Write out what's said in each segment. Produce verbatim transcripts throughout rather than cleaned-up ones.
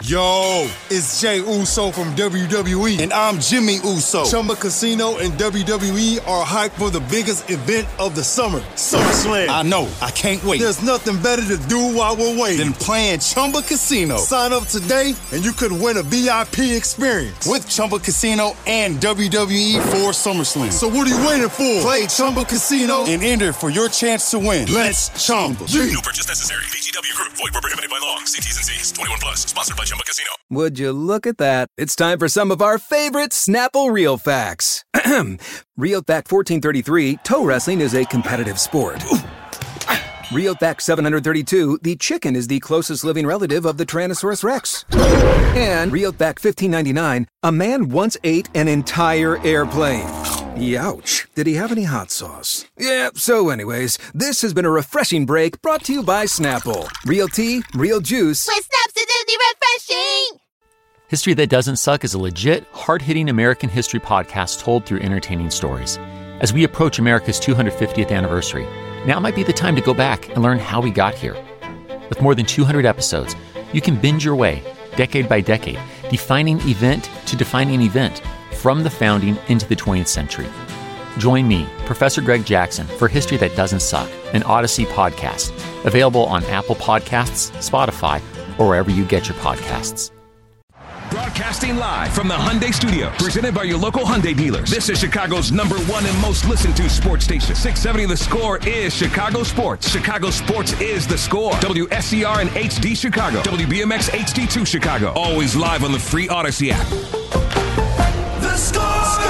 Yo, it's Jay Uso from W W E, and I'm Jimmy Uso. Chumba Casino and W W E are hyped for the biggest event of the summer, SummerSlam. I know, I can't wait. There's nothing better to do while we're waiting than playing Chumba Casino. Sign up today, and you could win a V I P experience with Chumba Casino and W W E for SummerSlam. So what are you waiting for? Play Chumba Casino and enter for your chance to win. Let's Chumba. No purchase necessary. V G W Group. Void where prohibited by law. See T's and C's. twenty-one plus. Sponsored by Chumba Casino. Would you look at that? It's time for some of our favorite Snapple Real Facts. Real Fact fourteen thirty-three, toe wrestling is a competitive sport. Real Fact seven hundred thirty-two, the chicken is the closest living relative of the Tyrannosaurus Rex. And Real Fact fifteen ninety-nine, a man once ate an entire airplane. Youch. Did he have any hot sauce? Yeah, so anyways, this has been a refreshing break brought to you by Snapple. Real tea, real juice. With Snap's refreshing! History That Doesn't Suck is a legit, hard-hitting American history podcast told through entertaining stories. As we approach America's two hundred fiftieth anniversary, now might be the time to go back and learn how we got here. With more than two hundred episodes, you can binge your way, decade by decade, defining event to defining event, from the founding into the twentieth century. Join me, Professor Greg Jackson, for History That Doesn't Suck, an Odyssey podcast, available on Apple Podcasts, Spotify, or wherever you get your podcasts. Broadcasting live from the Hyundai Studio, presented by your local Hyundai dealers. This is Chicago's number one and most listened to sports station. six seventy The Score is Chicago Sports. Chicago Sports is The Score. W S C R and H D Chicago. W B M X H D two Chicago. Always live on the free Odyssey app. The Score!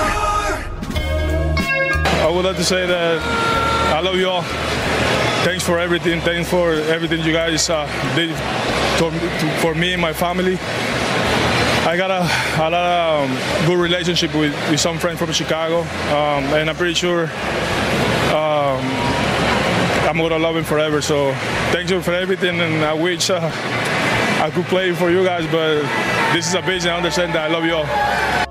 I would like to say that I love you all. Thanks for everything. Thanks for everything you guys uh, did to, for me and my family. I got a, a lot of um, good relationship with, with some friends from Chicago, um, and I'm pretty sure um, I'm going to love him forever. So thank you for everything, and I wish uh, I could play for you guys, but this is a business. I understand that. I love you all.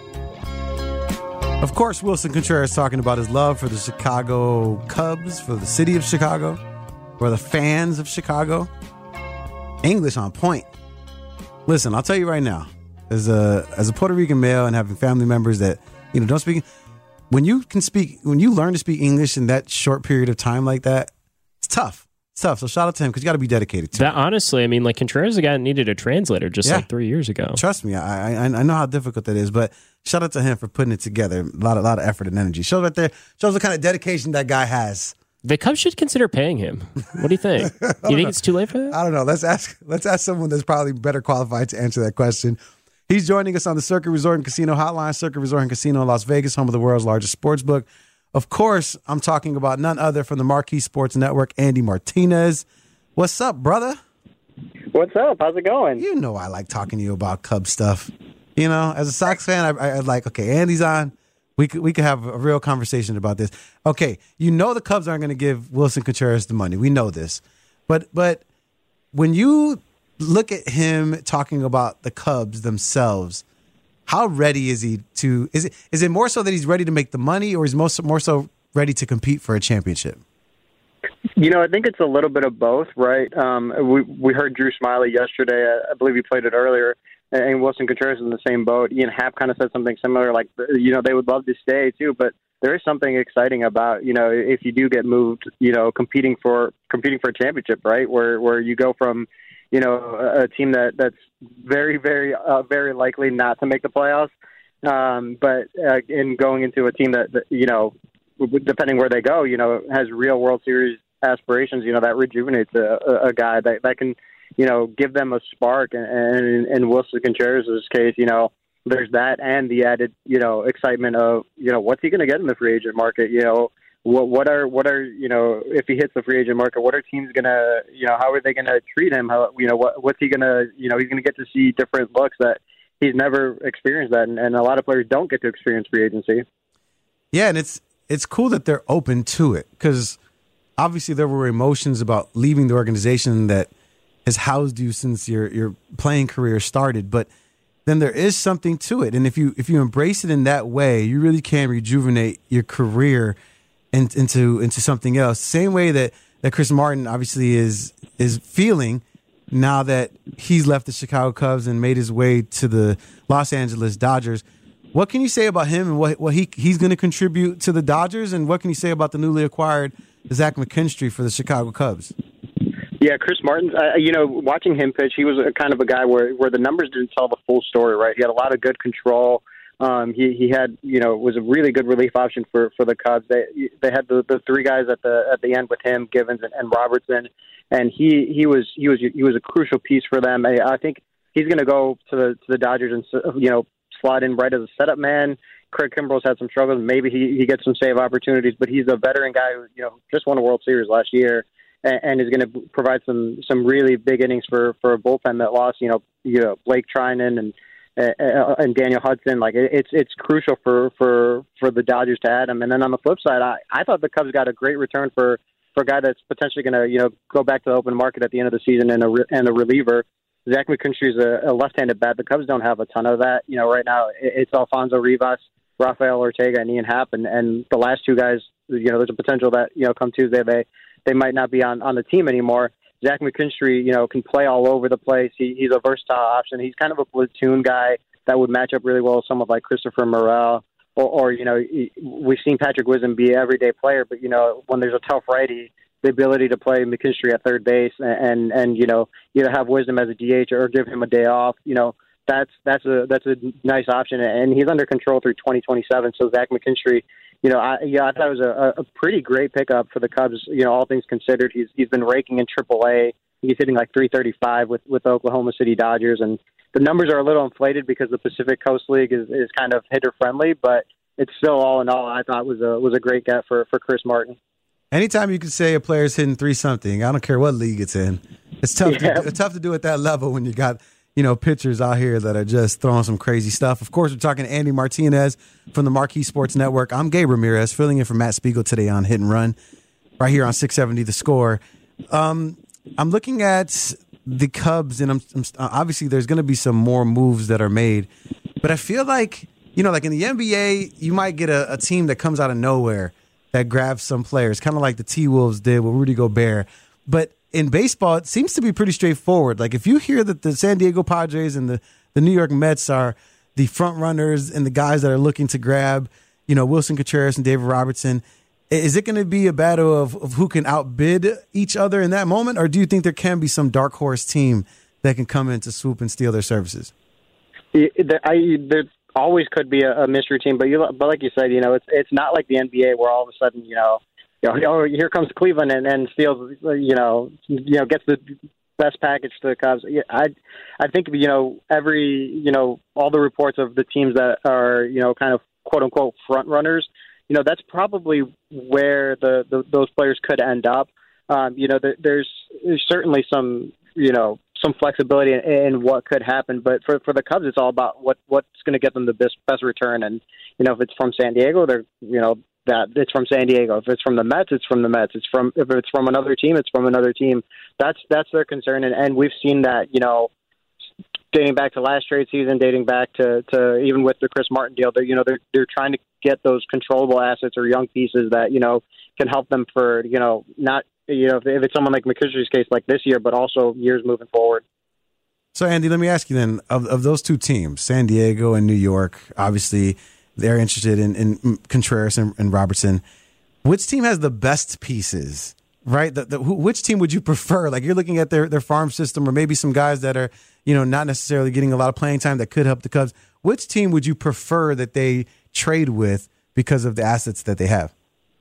Of course, Willson Contreras talking about his love for the Chicago Cubs, for the city of Chicago, for the fans of Chicago. English on point. Listen, I'll tell you right now, as a as a Puerto Rican male and having family members that, you know, don't speak, when you can speak, when you learn to speak English in that short period of time like that, it's tough. It's tough. So shout out to him because you got to be dedicated to that. it. Honestly, I mean, like Contreras is a guy that needed a translator just Yeah. like three years ago. Trust me, I, I I know how difficult that is, but shout out to him for putting it together. A lot, a lot of effort and energy. Shows right there. Shows the kind of dedication that guy has. The Cubs should consider paying him. What do you think? You think know. it's too late for that? I don't know. Let's ask. Let's ask someone that's probably better qualified to answer that question. He's joining us on the Circuit Resort and Casino Hotline. Circuit Resort and Casino in Las Vegas, home of the world's largest sports book. Of course, I'm talking about none other from the Marquee Sports Network, Andy Martinez. What's up, brother? What's up? How's it going? You know I like talking to you about Cubs stuff. You know, as a Sox fan, I, I, I like, okay, Andy's on. We could we could have a real conversation about this. Okay, you know the Cubs aren't going to give Willson Contreras the money. We know this. But but when you look at him talking about the Cubs themselves, how ready is he to – is it is it more so that he's ready to make the money, or is most more so ready to compete for a championship? You know, I think it's a little bit of both, right? Um, we we heard Drew Smiley yesterday. I believe he played it earlier. And Willson Contreras in the same boat. Ian Happ kind of said something similar, like, you know, they would love to stay too, but there is something exciting about, you know, if you do get moved, you know, competing for competing for a championship, right? Where where you go from, you know, a team that that's very, very, uh, very likely not to make the playoffs, um, but uh, in going into a team that, that, you know, depending where they go, you know, has real World Series aspirations, you know, that rejuvenates a, a guy that, that can, you know, give them a spark. And, and in Willson Contreras' case, you know, there's that and the added, you know, excitement of, you know, what's he going to get in the free agent market? You know, what what are, what are, you know, if he hits the free agent market, what are teams going to, you know, how are they going to treat him? How, you know, what what's he going to, you know, he's going to get to see different looks that he's never experienced that. And, and a lot of players don't get to experience free agency. Yeah, and it's it's cool that they're open to it because obviously there were emotions about leaving the organization that has housed you since your your playing career started, but then there is something to it, and if you if you embrace it in that way, you really can rejuvenate your career in, into into something else. Same way that, that Chris Martin obviously is is feeling now that he's left the Chicago Cubs and made his way to the Los Angeles Dodgers. What can you say about him and what, what he he's going to contribute to the Dodgers, and what can you say about the newly acquired Zach McKinstry for the Chicago Cubs? Yeah, Chris Martin, uh, you know, watching him pitch, he was a kind of a guy where, where the numbers didn't tell the full story, right? He had a lot of good control. Um, he, he had, you know, was a really good relief option for, for the Cubs. They they had the, the three guys at the at the end with him, Givens and, and Robertson, and he, he was he was he was a crucial piece for them. I, I think he's going to go to the to the Dodgers and, you know, slot in right as a setup man. Craig Kimbrell's had some struggles. Maybe he, he gets some save opportunities, but he's a veteran guy who, you know, just won a World Series last year and, and is going to provide some some really big innings for, for a bullpen that lost, you know, you know Blake Trinan and uh, and Daniel Hudson. Like it, it's it's crucial for, for, for the Dodgers to add him. And then on the flip side, I, I thought the Cubs got a great return for, for a guy that's potentially going to, you know, go back to the open market at the end of the season and a and a reliever. Zach McKinstry is a, a left-handed bat. The Cubs don't have a ton of that. You know, right now it's Alfonso Rivas, Rafael Ortega, and Ian Happ, and, and the last two guys, you know, there's a potential that, you know, come Tuesday they they might not be on, on the team anymore. Zach McKinstry, you know, can play all over the place. He, he's a versatile option. He's kind of a platoon guy that would match up really well with someone like Christopher Morel, or, or you know, we've seen Patrick Wisdom be an everyday player, but, you know, when there's a tough righty, the ability to play McKinstry at third base and, and, and, you know, either have Wisdom as a D H or give him a day off, you know, that's that's a that's a nice option. And he's under control through twenty twenty-seven. So Zach McKinstry, you know, I, yeah, I thought it was a, a pretty great pickup for the Cubs, you know, all things considered. He's he's been raking in triple A. He's hitting like three thirty-five with, with the Oklahoma City Dodgers. And the numbers are a little inflated because the Pacific Coast League is, is kind of hitter-friendly, but it's still all in all, I thought was a was a great get for, for Chris Martin. Anytime you can say a player's hitting three something, I don't care what league it's in. It's tough. Yeah. To, it's tough to do at that level when you got, you know, pitchers out here that are just throwing some crazy stuff. Of course, we're talking to Andy Martinez from the Marquee Sports Network. I'm Gabe Ramirez, filling in for Matt Spiegel today on Hit and Run, right here on six seventy The Score. Um, I'm looking at the Cubs, and I'm, I'm obviously there's going to be some more moves that are made, but I feel like, you know, like in the N B A, you might get a, a team that comes out of nowhere that grabs some players, kind of like the T-Wolves did with Rudy Gobert. But in baseball, it seems to be pretty straightforward. Like if you hear that the San Diego Padres and the, the New York Mets are the front runners and the guys that are looking to grab, you know, Wilson Contreras and David Robertson, is it going to be a battle of, of who can outbid each other in that moment? Or do you think there can be some dark horse team that can come in to swoop and steal their services? I, there always could be a, a mystery team, but you, but like you said, you know, it's it's not like the N B A where all of a sudden, you know, you know, oh, here comes Cleveland and, and steals, you know, you know, gets the best package to the Cubs. I, I think, you know, every, you know, all the reports of the teams that are, you know, kind of quote unquote front runners, you know, that's probably where the, the those players could end up. Um, you know, there, there's, there's certainly some, you know, some flexibility in, in what could happen, but for for the Cubs, it's all about what what's going to get them the best best return. And you know, if it's from San Diego, they're you know that it's from San Diego. If it's from the Mets, it's from the Mets. It's from if it's from another team, it's from another team. That's that's their concern, and, and we've seen that you know dating back to last trade season, dating back to, to even with the Chris Martin deal. They're you know they're they're trying to get those controllable assets or young pieces that you know can help them for you know not. You know, if it's someone like McKinstry's case, like this year, but also years moving forward. So, Andy, let me ask you then: of of those two teams, San Diego and New York, obviously they're interested in, in Contreras and, and Robertson. Which team has the best pieces? Right? The, the, who, which team would you prefer? Like you're looking at their their farm system, or maybe some guys that are you know not necessarily getting a lot of playing time that could help the Cubs. Which team would you prefer that they trade with because of the assets that they have?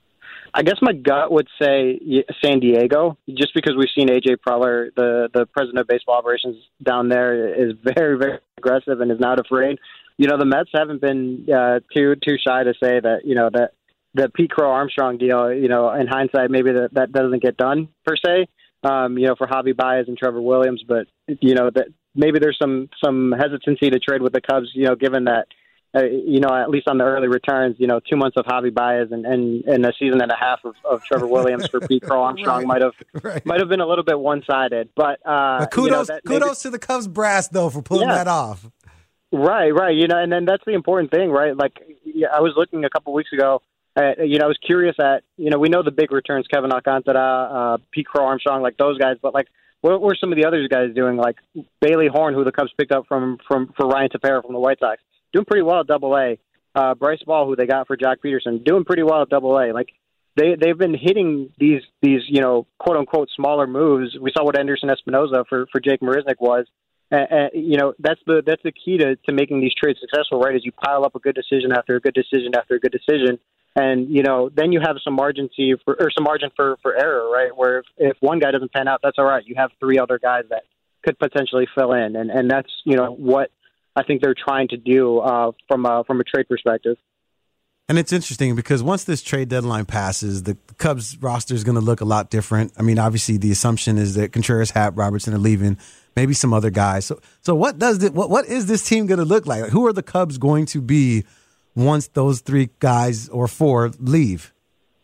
I guess my gut would say San Diego, just because we've seen A J Preller, the, the president of baseball operations down there, is very, very aggressive and is not afraid. You know, the Mets haven't been uh, too too shy to say that, you know, that the Pete Crow Armstrong deal, you know, in hindsight, maybe that, that doesn't get done per se, um, you know, for Javi Baez and Trevor Williams. But, you know, that maybe there's some, some hesitancy to trade with the Cubs, you know, given that, Uh, you know, at least on the early returns, you know, two months of Javi Baez and, and, and a season and a half of, of Trevor Williams for Pete Crow Armstrong right, might have right. might have been a little bit one sided. But, uh, but kudos, you know, that kudos maybe, to the Cubs brass though for pulling yeah. that off. Right, right. You know, and then that's the important thing, right? Like, I was looking a couple weeks ago. At, you know, I was curious at, you know, we know the big returns, Kevin Alcantara, uh, Pete Crow Armstrong, like those guys, but like what were some of the other guys doing? Like Bailey Horn, who the Cubs picked up from, from for Ryan Tepera from the White Sox, doing pretty well at Double A. Uh, Bryce Ball, who they got for Jock Peterson, doing pretty well at Double A. Like they they've been hitting these these you know quote unquote smaller moves. We saw what Anderson Espinoza for for Jake Marisnick was. Uh, uh, you know that's the that's the key to, to making these trades successful, right? Is you pile up a good decision after a good decision after a good decision, and you know then you have some margin for or some margin for, for error, right? Where if, if one guy doesn't pan out, that's all right. You have three other guys that could potentially fill in, and and that's you know what I think they're trying to do uh, from a, from a trade perspective. And it's interesting because once this trade deadline passes, the Cubs roster is going to look a lot different. I mean, obviously, the assumption is that Contreras, Happ, Robertson are leaving, maybe some other guys. So, so what does it, what what is this team going to look like? Like? Who are the Cubs going to be once those three guys or four leave?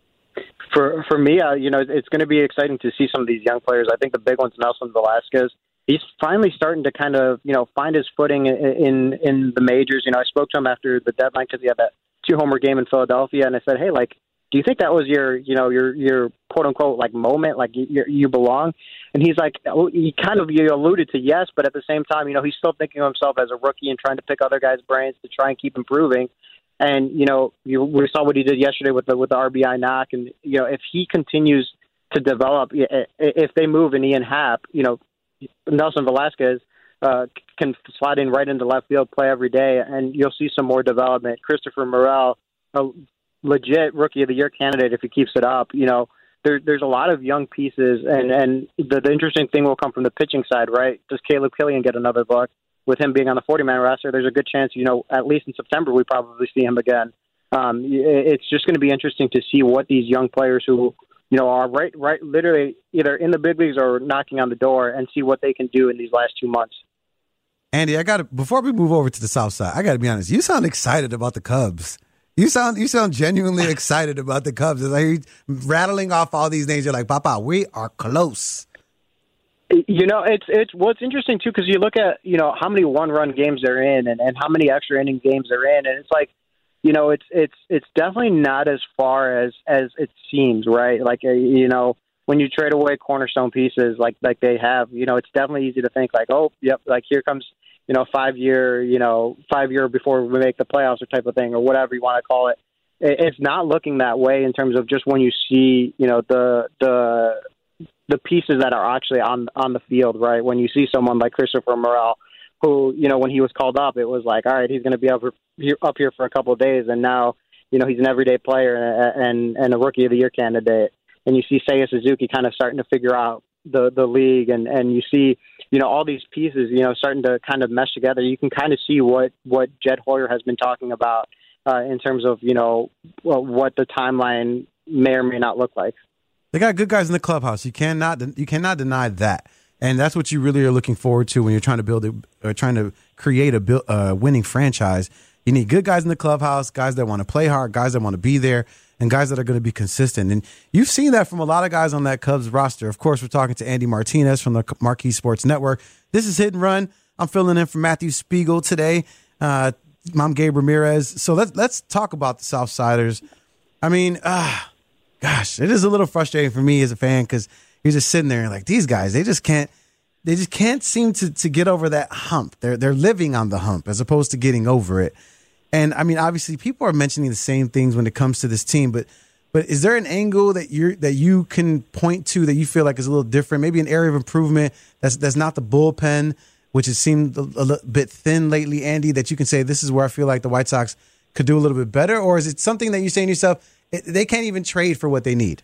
For for me, uh, you know, it's going to be exciting to see some of these young players. I think the big one's Nelson Velasquez. He's finally starting to kind of, you know, find his footing in in, in the majors. You know, I spoke to him after the deadline because he had that two-homer game in Philadelphia, and I said, hey, like, do you think that was your, you know, your your quote-unquote, like, moment, like, you, you belong? And he's like, he kind of you alluded to yes, but at the same time, you know, he's still thinking of himself as a rookie and trying to pick other guys' brains to try and keep improving. And, you know, you, we saw what he did yesterday with the with the R B I knock, and, you know, if he continues to develop, if they move in Ian Happ, you know, Nelson Velasquez uh, can slide in right into left field, play every day, and you'll see some more development. Christopher Morel, a legit Rookie of the Year candidate if he keeps it up. You know, there, there's a lot of young pieces, and, and the, the interesting thing will come from the pitching side, right? Does Caleb Killian get another look? With him being on the forty-man roster, there's a good chance, you know, at least in September, we probably see him again. Um, it's just going to be interesting to see what these young players who – you know, are right, right, literally either in the big leagues or knocking on the door, and see what they can do in these last two months. Andy, I got to before we move over to the South Side, I got to be honest. You sound excited about the Cubs. You sound you sound genuinely excited about the Cubs. It's like you're rattling off all these names. You're like, Papa, we are close. You know, it's it's what's interesting too, because you look at you know how many one-run games they're in, and, and how many extra inning games they're in, and it's like. You know, it's it's it's definitely not as far as, as it seems, right? Like, uh, you know, when you trade away cornerstone pieces like like they have, you know, it's definitely easy to think like, oh, yep, like here comes, you know, five year, you know, five year before we make the playoffs or type of thing or whatever you want to call it. It's not looking that way in terms of just when you see, you know, the the the pieces that are actually on on the field, right? When you see someone like Christopher Morel, who, you know, when he was called up, it was like, all right, he's going to be up here, up here for a couple of days, and now, you know, he's an everyday player and, and, and a Rookie of the Year candidate. And you see Seiya Suzuki kind of starting to figure out the, the league, and, and you see, you know, all these pieces, you know, starting to kind of mesh together. You can kind of see what, what Jed Hoyer has been talking about uh, in terms of, you know, what the timeline may or may not look like. They got good guys in the clubhouse. You cannot you cannot deny that. And that's what you really are looking forward to when you're trying to build a, or trying to create a build, uh, winning franchise. You need good guys in the clubhouse, guys that want to play hard, guys that want to be there, and guys that are going to be consistent. And you've seen that from a lot of guys on that Cubs roster. Of course, we're talking to Andy Martinez from the Marquee Sports Network. This is Hit and Run. I'm filling in for Matthew Spiegel today. Uh, I'm Gabe Ramirez. So let's let's talk about the Southsiders. I mean, uh, gosh, it is a little frustrating for me as a fan because you're just sitting there and like these guys, they just can't, they just can't seem to to get over that hump. They're they're living on the hump as opposed to getting over it. And I mean, obviously, people are mentioning the same things when it comes to this team, but but is there an angle that you that you can point to that you feel like is a little different? Maybe an area of improvement that's that's not the bullpen, which has seemed a, a little bit thin lately, Andy. That you can say this is where I feel like the White Sox could do a little bit better, or is it something that you're saying to yourself it, they can't even trade for what they need?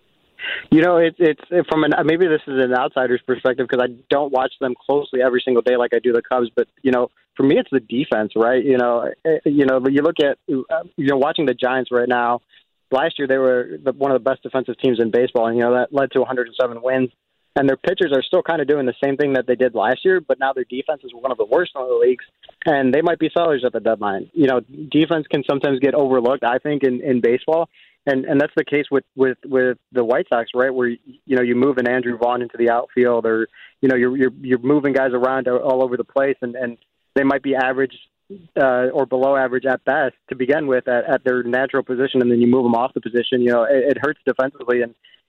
You know, it's it's from an maybe this is an outsider's perspective because I don't watch them closely every single day like I do the Cubs. But you know, for me, it's the defense, right? You know, you know, you look at you know watching the Giants right now. Last year, they were the, one of the best defensive teams in baseball, and you know that led to one hundred seven wins. And their pitchers are still kind of doing the same thing that they did last year, but now their defense is one of the worst in the leagues, and they might be sellers at the deadline. You know, defense can sometimes get overlooked, I think, in, in baseball. And and that's the case with, with, with the White Sox, right? Where you know you move an Andrew Vaughn into the outfield, or you know you're you're you're moving guys around all over the place, and, and they might be average uh, or below average at best to begin with at, at their natural position, and then you move them off the position. You know it, it hurts defensively, and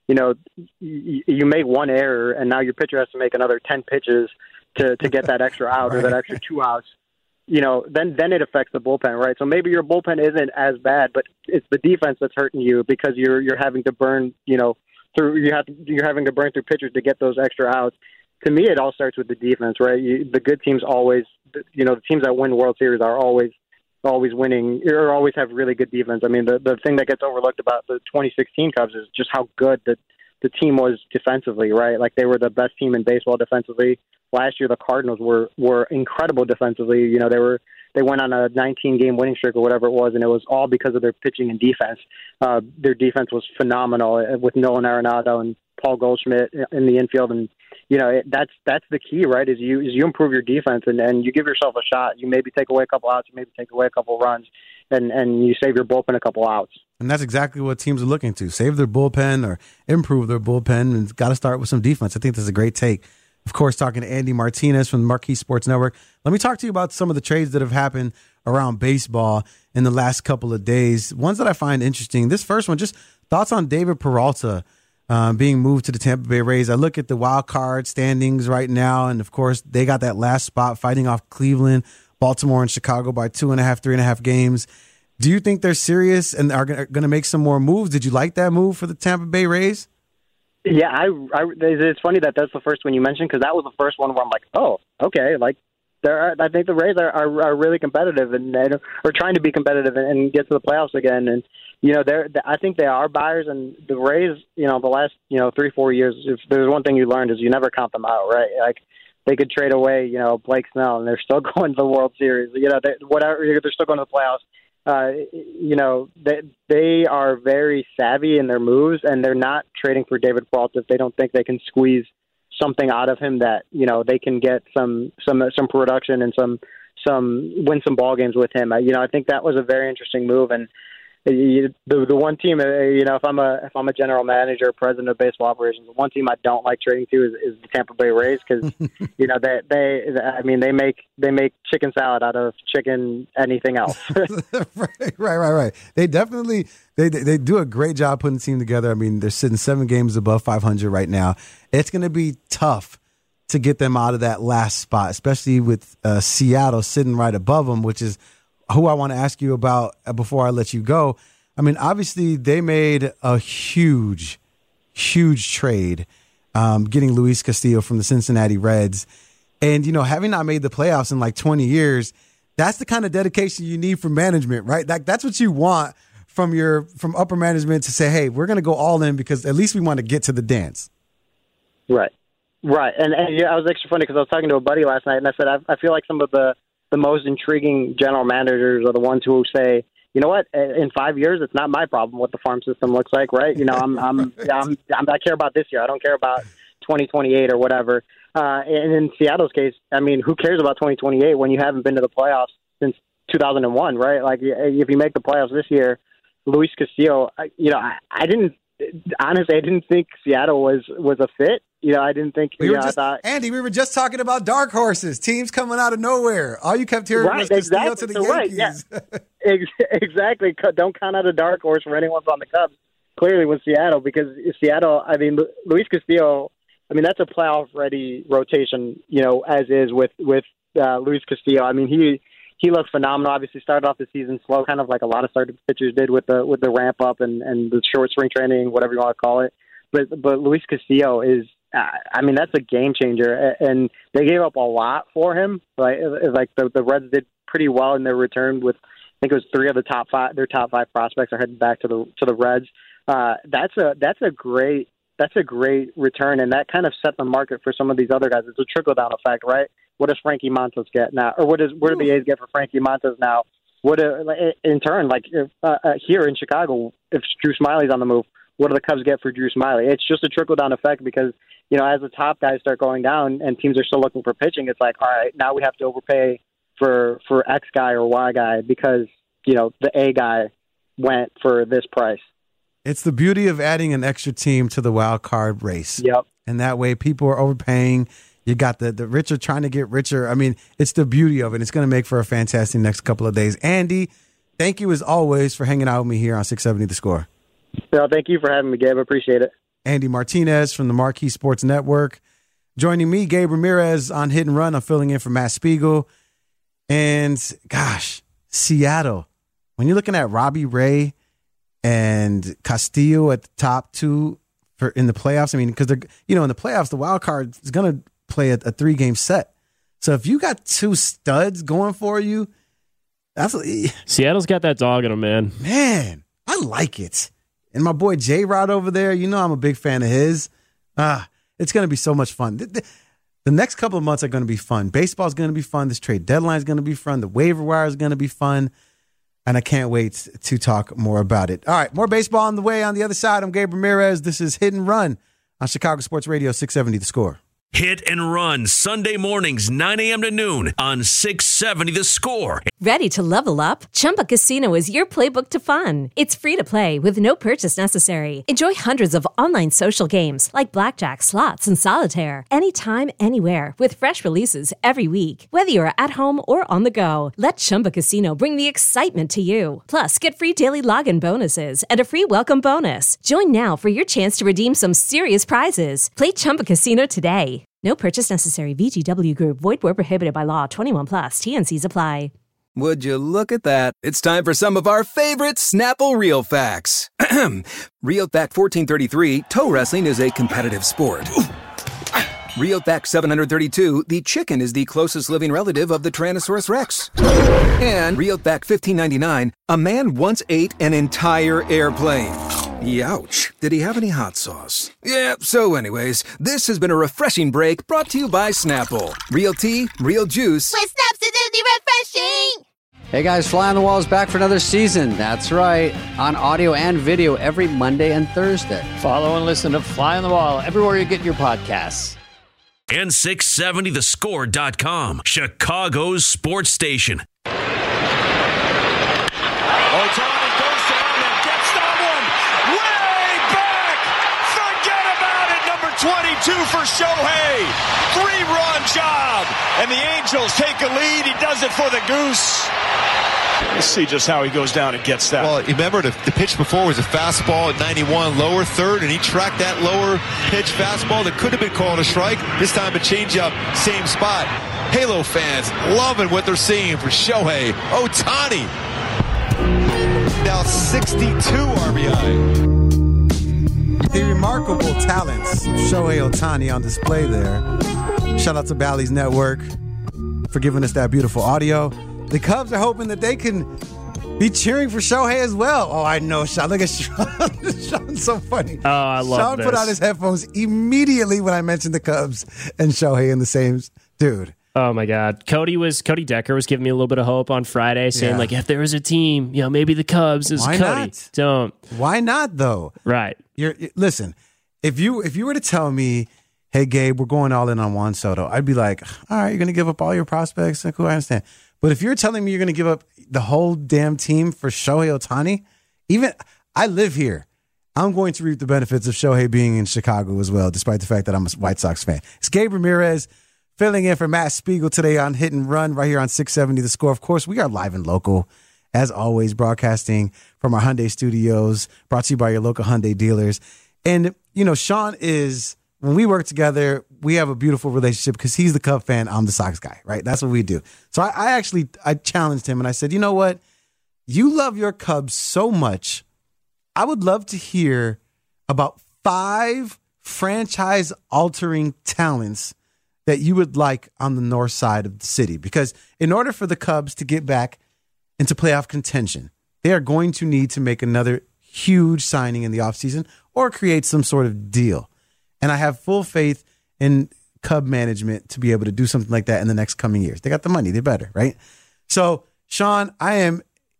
you know, y- you make one error and now your pitcher has to make another ten pitches to, to get that extra out right. or that extra two outs, you know, then, then it affects the bullpen, right? So maybe your bullpen isn't as bad, but it's the defense that's hurting you because you're, you're having to burn, you know, through, you have to, you're having to burn through pitchers to get those extra outs. To me, it all starts with the defense, right? You, the good teams always, you know, the teams that win World Series are always, always winning or always have really good defense. I mean, the, the thing that gets overlooked about the twenty sixteen Cubs is just how good the, the team was defensively, right? Like they were the best team in baseball defensively. Last year, the Cardinals were, were incredible defensively. You know, they were, they went on a nineteen game winning streak or whatever it was, and it was all because of their pitching and defense. Uh, their defense was phenomenal with Nolan Arenado and Paul Goldschmidt in the infield. And, you know, it, that's, that's the key, right? Is you, is you improve your defense and, and you give yourself a shot. You maybe take away a couple outs, you maybe take away a couple runs, and, and you save your bullpen a couple outs. And that's exactly what teams are looking to, save their bullpen or improve their bullpen. And it's got to start with some defense. I think that's a great take. Of course, talking to Andy Martinez from the Marquee Sports Network. Let me talk to you about some of the trades that have happened around baseball in the last couple of days. Ones that I find interesting. This first one, just thoughts on David Peralta um, being moved to the Tampa Bay Rays. I look at the wild card standings right now, and of course, they got that last spot fighting off Cleveland, Baltimore, and Chicago by two and a half, three and a half games. Do you think they're serious and are going to make some more moves? Did you like that move for the Tampa Bay Rays? Yeah, I, I, it's funny that that's the first one you mentioned because that was the first one where I'm like, oh, okay, like there, I think the Rays are, are, are really competitive and they are trying to be competitive and, and get to the playoffs again. And you know, they're, I think they are buyers, and the Rays, you know, the last you know three four years, if there's one thing you learned is you never count them out, right? Like they could trade away, you know, Blake Snell, and they're still going to the World Series. You know, they, whatever, they're still going to the playoffs. Uh, you know, they, they are very savvy in their moves, and they're not trading for David Peralta if they don't think they can squeeze something out of him that, you know, they can get some, some, some production and some, some, win some ball games with him. I, you know, I think that was a very interesting move. And you, the, the one team, uh, you know, if I'm a, if I'm a general manager, president of baseball operations, the one team I don't like trading to is, is the Tampa Bay Rays. Cause you know, they, they, I mean, they make, they make chicken salad out of chicken, anything else. right, right, right, right. They definitely, they, they, they do a great job putting the team together. I mean, they're sitting seven games above five hundred right now. It's going to be tough to get them out of that last spot, especially with uh, Seattle sitting right above them, which is who I want to ask you about before I let you go. I mean, obviously, they made a huge, huge trade um, getting Luis Castillo from the Cincinnati Reds. And, you know, having not made the playoffs in like twenty years, that's the kind of dedication you need from management, right? That, that's what you want from your from upper management to say, hey, we're going to go all in because at least we want to get to the dance. Right. Right. And, and yeah, I was extra funny because I was talking to a buddy last night, and I said, I, I feel like some of the the most intriguing general managers are the ones who say, you know what, in five years, it's not my problem what the farm system looks like, right? You know, I'm, I'm, I'm, I'm I care about this year. I don't care about twenty twenty-eight or whatever. Uh, and in Seattle's case, I mean, who cares about twenty twenty-eight when you haven't been to the playoffs since two thousand one, right? Like, if you make the playoffs this year, Luis Castillo, you know, I, I didn't, honestly, I didn't think Seattle was, was a fit. You know, I didn't think. We you were know, just, I thought, Andy, we were just talking about dark horses, teams coming out of nowhere. All you kept hearing right, was Castillo exactly, to the so Yankees. Right, yeah. Exactly. Don't count out a dark horse for anyone's on the Cubs. Clearly, with Seattle, because Seattle, I mean, Luis Castillo. I mean, that's a playoff-ready rotation. You know, as is with with uh, Luis Castillo. I mean, he he looked phenomenal. Obviously, started off the season slow, kind of like a lot of starting pitchers did with the with the ramp up and, and the short spring training, whatever you want to call it. But but Luis Castillo is. I mean, that's a game changer, and they gave up a lot for him. Like, like the, the Reds did pretty well in their return with, I think it was three of the top five. Their top five prospects are heading back to the to the Reds. Uh, that's a that's a great that's a great return, and that kind of set the market for some of these other guys. It's a trickle down effect, right? What does Frankie Montas get now, or what does what do the A's get for Frankie Montas now? What do, in turn, like if, uh, here in Chicago, if Drew Smyly's on the move, what do the Cubs get for Drew Smyly? It's just a trickle down effect because, you know, as the top guys start going down and teams are still looking for pitching, it's like, all right, now we have to overpay for, for X guy or Y guy because, you know, the A guy went for this price. It's the beauty of adding an extra team to the wild card race. Yep. And that way people are overpaying. You got the, the rich are trying to get richer. I mean, it's the beauty of it. It's going to make for a fantastic next couple of days. Andy, thank you as always for hanging out with me here on six seventy The Score. Well, thank you for having me, Gabe. I appreciate it. Andy Martinez from the Marquee Sports Network. Joining me, Gabe Ramirez on Hit and Run. I'm filling in for Matt Spiegel. And gosh, Seattle. When you're looking at Robbie Ray and Castillo at the top two for in the playoffs, I mean, because they're you know in the playoffs, the wild card is going to play a, a three game set. So if you got two studs going for you, that's Seattle's got that dog in them, man. Man, I like it. And my boy J Rod over there, you know I'm a big fan of his. Ah. It's going to be so much fun. The, the, the next couple of months are going to be fun. Baseball is going to be fun. This trade deadline is going to be fun. The waiver wire is going to be fun. And I can't wait to talk more about it. All right, more baseball on the way. On the other side, I'm Gabe Ramirez. This is Hit and Run on Chicago Sports Radio, six seventy The Score. Hit and Run, Sunday mornings, nine a.m. to noon on six seventy The Score. Ready to level up? Chumba Casino is your playbook to fun. It's free to play with no purchase necessary. Enjoy hundreds of online social games like blackjack, slots, and solitaire. Anytime, anywhere with fresh releases every week. Whether you're at home or on the go, let Chumba Casino bring the excitement to you. Plus, get free daily login bonuses and a free welcome bonus. Join now for your chance to redeem some serious prizes. Play Chumba Casino today. No purchase necessary. V G W Group. Void where prohibited by law. twenty-one plus. T N Cs apply. Would you look at that? It's time for some of our favorite Snapple Real Facts. Real Fact fourteen thirty-three, toe wrestling is a competitive sport. Real Fact seven hundred thirty-two, the chicken is the closest living relative of the Tyrannosaurus Rex. And Real Fact fifteen ninety-nine, a man once ate an entire airplane. Youch. Did he have any hot sauce? Yeah, so anyways, this has been a refreshing break brought to you by Snapple. Real tea, real juice. With Snap's refreshing! Hey guys, Fly on the Wall is back for another season. That's right. On audio and video every Monday and Thursday. Follow and listen to Fly on the Wall everywhere you get your podcasts. And six seventy the score dot com, Chicago's sports station. Ohtani goes down and gets that one way back. Forget about it. Number twenty-two for Shohei. Three-run job. And the Angels take a lead. He does it for the Goose. Let's see just how he goes down and gets that. Well, remember the, the pitch before was a fastball at ninety-one, lower third, and he tracked that lower pitch fastball that could have been called a strike. This time a changeup, same spot. Halo fans loving what they're seeing for Shohei Ohtani. Now sixty-two R B I. The remarkable talents of Shohei Ohtani on display there. Shout out to Bally's Network for giving us that beautiful audio. The Cubs are hoping that they can be cheering for Shohei as well. Oh, I know, Sean. Look at Sean. Sean's so funny. Oh, I love Sean this. put on his headphones immediately when I mentioned the Cubs and Shohei in the same. Dude. Oh my God, Cody was Cody Decker was giving me a little bit of hope on Friday, saying Yeah. like if there was a team, you know, maybe the Cubs is Why Cody. not? Don't. Why not though? Right. You're you- listen. If you if you were to tell me, hey Gabe, we're going all in on Juan Soto, I'd be like, all right, you're going to give up all your prospects. Like, cool, I understand. But if you're telling me you're going to give up the whole damn team for Shohei Ohtani, even I live here. I'm going to reap the benefits of Shohei being in Chicago as well, despite the fact that I'm a White Sox fan. It's Gabe Ramirez filling in for Matt Spiegel today on Hit and Run right here on six seventy The Score. Of course, we are live and local, as always, broadcasting from our Hyundai studios, brought to you by your local Hyundai dealers. And, you know, Sean is, when we work together, we have a beautiful relationship because he's the Cub fan, I'm the Sox guy, right? That's what we do. So I, I actually, I challenged him and I said, you know what? You love your Cubs so much. I would love to hear about five franchise-altering talents that you would like on the north side of the city. Because in order for the Cubs to get back into playoff contention, they are going to need to make another huge signing in the offseason or create some sort of deal. And I have full faith in Cub management to be able to do something like that in the next coming years. They got the money. They better, right? So, Sean, I am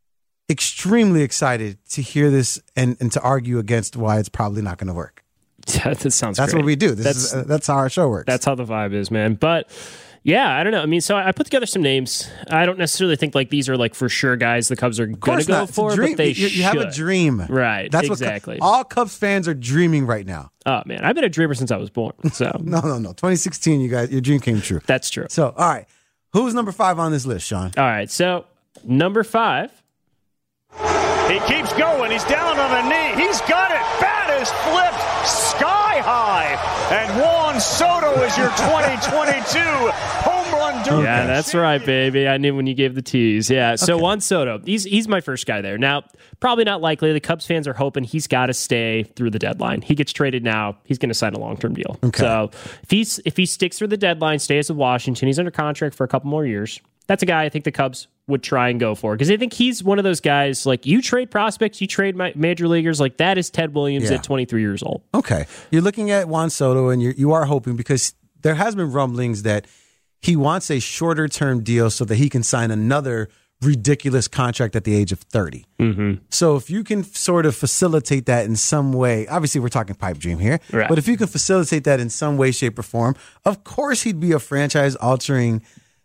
extremely excited to hear this and, and to argue against why it's probably not going to work. That sounds That's great. what we do. This that's, is, uh, that's how our show works. That's how the vibe is, man. But yeah, I don't know. I mean, so I put together some names. I don't necessarily think like these are like for sure guys the Cubs are going to go not. It's a for, dream. but they you, you should. have a dream. Right. That's exactly. What all Cubs fans are dreaming right now. Oh, man. I've been a dreamer since I was born. So no, no, no. twenty sixteen, you guys, your dream came true. That's true. So, all right. Who's number five on this list, Sean? All right. So, number five. He keeps going. He's down on a knee. He's got it. Batted. is flipped sky high. And Juan Soto is your twenty twenty-two home run derby. Yeah, that's right, baby. I knew when you gave the tease. Yeah, so okay. Juan Soto, he's he's my first guy there. Now, probably not likely. The Cubs fans are hoping he's got to stay through the deadline. He gets traded now, he's going to sign a long-term deal. Okay. So if he's if he sticks through the deadline, stays with Washington, he's under contract for a couple more years. That's a guy I think the Cubs would try and go for because I think he's one of those guys, like, you trade prospects, you trade major leaguers, like that is Ted Williams yeah. at twenty-three years old. Okay. You're looking at Juan Soto and you're, you are hoping, because there has been rumblings that he wants a shorter term deal so that he can sign another ridiculous contract at the age of thirty. Mm-hmm. So if you can sort of facilitate that in some way, obviously we're talking pipe dream here, right. but if you can facilitate that in some way, shape, or form, of course he'd be a franchise altering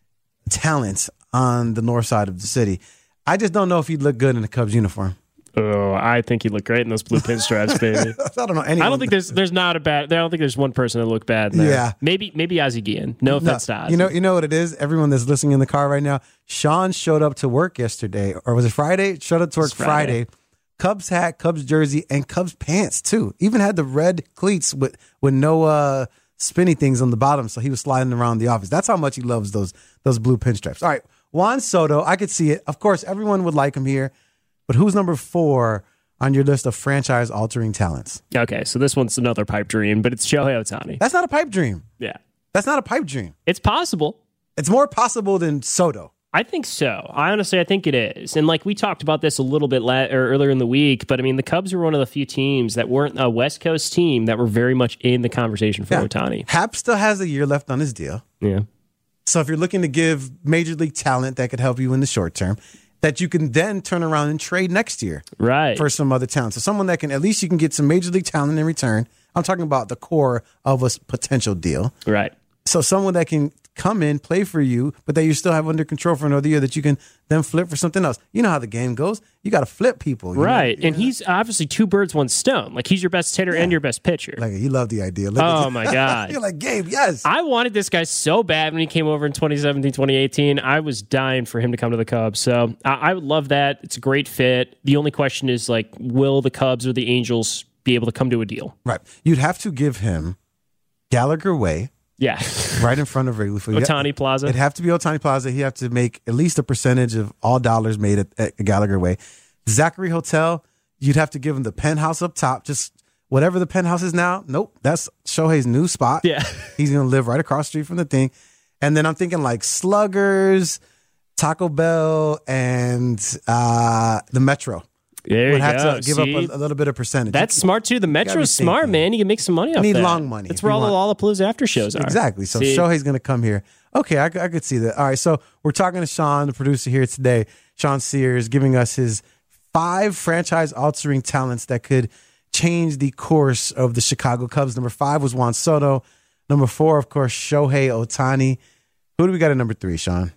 talent on the north side of the city. I just don't know if he'd look good in a Cubs uniform. Oh, I think he'd look great in those blue pinstripes, baby. I don't know anyone. I don't think there's there's not a bad. I don't think there's one person that looked bad in there. Yeah, maybe maybe Ozzie Guillen. No offense no, to Ozzie. You know, you know what it is. Everyone that's listening in the car right now, Sean showed up to work yesterday, or was it Friday? Showed up to work Friday. Friday. Cubs hat, Cubs jersey, and Cubs pants too. Even had the red cleats with with no uh, spinny things on the bottom, so he was sliding around the office. That's how much he loves those those blue pinstripes. All right, Juan Soto, I could see it. Of course, everyone would like him here, but who's number four on your list of franchise-altering talents? Okay, so this one's another pipe dream, but it's Shohei Ohtani. That's not a pipe dream. Yeah. That's not a pipe dream. It's possible. It's more possible than Soto. I think so. I honestly, I think it is. And like we talked about this a little bit la- or earlier in the week, but I mean, the Cubs were one of the few teams that weren't a West Coast team that were very much in the conversation for yeah. Ohtani. Happ still has a year left on his deal. Yeah. So if you're looking to give major league talent that could help you in the short term, that you can then turn around and trade next year, right, for some other talent. So someone that can, at least you can get some major league talent in return. I'm talking about the core of a potential deal. Right. So someone that can come in, play for you, but that you still have under control for another year that you can then flip for something else. You know how the game goes. You got to flip people. Right. Know? And yeah. he's obviously two birds, one stone. Like, he's your best hitter yeah. and your best pitcher. Like, you love the idea. Look oh, my God. You're like, Gabe, yes. I wanted this guy so bad when he came over in twenty seventeen, twenty eighteen. I was dying for him to come to the Cubs. So I, I would love that. It's a great fit. The only question is, like, will the Cubs or the Angels be able to come to a deal? Right. You'd have to give him Gallagher Way. Yeah. Right in front of Wrigley Field. Ohtani Plaza. It'd have to be Ohtani Plaza. He'd have to make at least a percentage of all dollars made at, at Gallagher Way. Zachary Hotel, you'd have to give him the penthouse up top. Just whatever the penthouse is now. Nope. That's Shohei's new spot. Yeah. He's going to live right across the street from the thing. And then I'm thinking like Sluggers, Taco Bell, and uh, the Metro. There would you have go. to give See? up a, a little bit of percentage. That's you, smart too. The Metro's smart, thinking. man. You can make some money off need that. long money. That's where all want. the Lollapalooza after shows are. Exactly. So See? Shohei's going to come here. Okay, I, I could see that. All right, so we're talking to Sean, the producer here today, Sean Sears, giving us his five franchise-altering talents that could change the course of the Chicago Cubs. Number five was Juan Soto. Number four, of course, Shohei Ohtani. Who do we got at number three, Sean?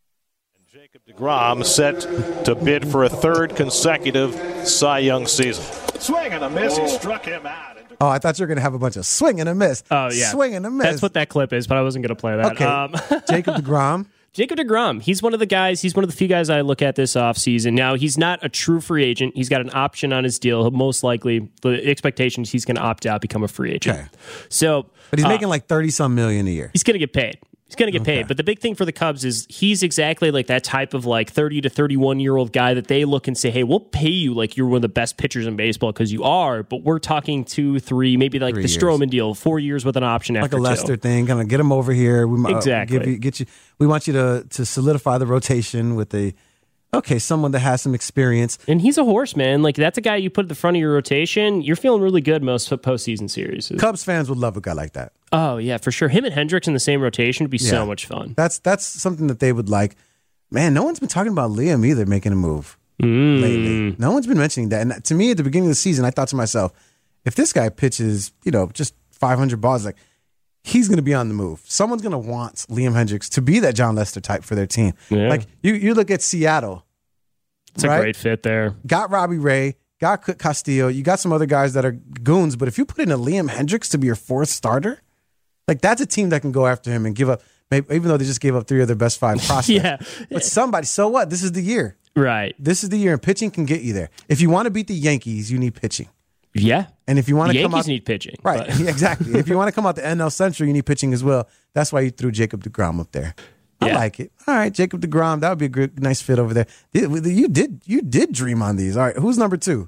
DeGrom set to bid for a third consecutive Cy Young season. Swing and a miss. He struck him out. Oh, I thought you were going to have a bunch of swing and a miss. Oh, yeah. Swing and a miss. That's what that clip is, but I wasn't going to play that. Okay. Um, Jacob DeGrom. Jacob DeGrom. He's one of the guys, he's one of the few guys I look at this offseason. Now, he's not a true free agent. He's got an option on his deal. He'll most likely, the expectation is he's going to opt out, become a free agent. Okay. So, but he's uh, making like thirty-some million a year. He's going to get paid. He's going to get okay. paid. But the big thing for the Cubs is he's exactly like that type of like thirty to thirty-one-year-old guy that they look and say, hey, we'll pay you like you're one of the best pitchers in baseball because you are, but we're talking two, three, maybe like three the years. Stroman deal, four years with an option after Like a Lester two. thing, kind of get him over here. We, exactly. Uh, give you, get you, we want you to, to solidify the rotation with a, okay, someone that has some experience. And he's a horse, man. Like, that's a guy you put at the front of your rotation. You're feeling really good most postseason series. Cubs fans would love a guy like that. Oh, yeah, for sure. Him and Hendricks in the same rotation would be yeah. so much fun. That's that's something that they would like. Man, no one's been talking about Liam either making a move mm. lately. No one's been mentioning that. And to me, at the beginning of the season, I thought to myself, if this guy pitches, you know, just five hundred balls, like, he's going to be on the move. Someone's going to want Liam Hendricks to be that John Lester type for their team. Yeah. Like, you, you look at Seattle. It's right? a great fit there. Got Robbie Ray, got Castillo. You got some other guys that are goons, but if you put in a Liam Hendricks to be your fourth starter, like, that's a team that can go after him and give up, maybe, even though they just gave up three of their best five prospects. yeah. But somebody, so what? This is the year. Right. This is the year, and pitching can get you there. If you want to beat the Yankees, you need pitching. Yeah. And if you want the to come Yankees out, need pitching. right? But. Exactly. If you want to come out the N L Central, you need pitching as well. That's why you threw Jacob deGrom up there. I Yeah. like it. All right, Jacob deGrom, that would be a good, nice fit over there. You did, you did dream on these. All right, who's number two?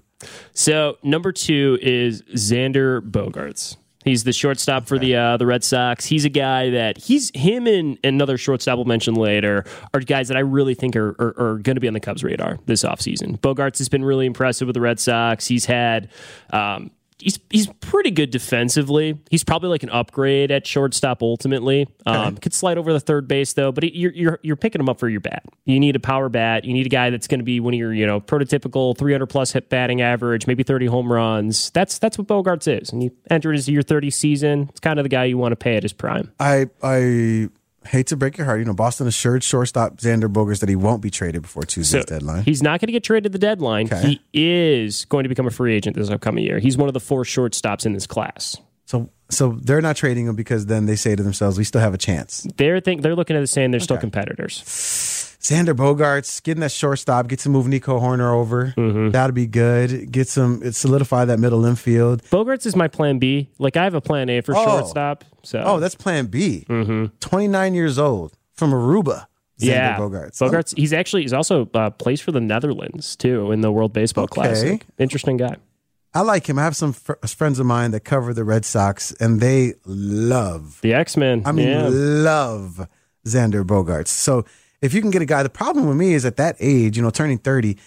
So number two is Xander Bogaerts. He's the shortstop okay. for the uh, the Red Sox. He's a guy that he's him and another shortstop we'll mention later are guys that I really think are are, are going to be on the Cubs' radar this offseason. Bogaerts has been really impressive with the Red Sox. He's had um, he's he's pretty good defensively. He's probably like an upgrade at shortstop ultimately. Um, okay. Could slide over the third base though, but he, you're you're you're picking him up for your bat. You need a power bat. You need a guy that's going to be one of your you know prototypical three hundred plus hit batting average, maybe thirty home runs. That's that's what Bogaerts is. And you enter into your thirtieth season, it's kind of the guy you want to pay at his prime. I I. hate to break your heart. You know, Boston assured shortstop Xander Bogaerts that he won't be traded before Tuesday's so deadline. He's not going to get traded at the deadline. Okay. He is going to become a free agent this upcoming year. He's one of the four shortstops in this class. So so they're not trading him because then they say to themselves, we still have a chance. They're think they're looking at it saying they're okay. still competitors. Xander Bogaerts, getting that shortstop, get to move Nico Horner over. Mm-hmm. That'll be good. Get some, it solidify that middle infield. Bogaerts is my plan B. Like I have a plan A for oh. shortstop. So oh, that's plan B. Mm-hmm. twenty-nine years old from Aruba. Xander yeah, Bogaerts. Bogaerts. He's actually he's also uh, plays for the Netherlands too in the World Baseball okay. Classic. Interesting guy. I like him. I have some fr- friends of mine that cover the Red Sox, and they love the X-Men. I mean, yeah. love Xander Bogaerts. So if you can get a guy, the problem with me is at that age, you know, turning thirty,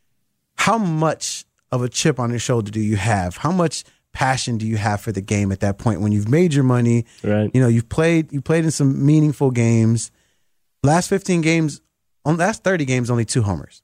how much of a chip on your shoulder do you have? How much passion do you have for the game at that point when you've made your money? Right. You know, you've played, you played in some meaningful games. Last fifteen games, on last thirty games, only two homers.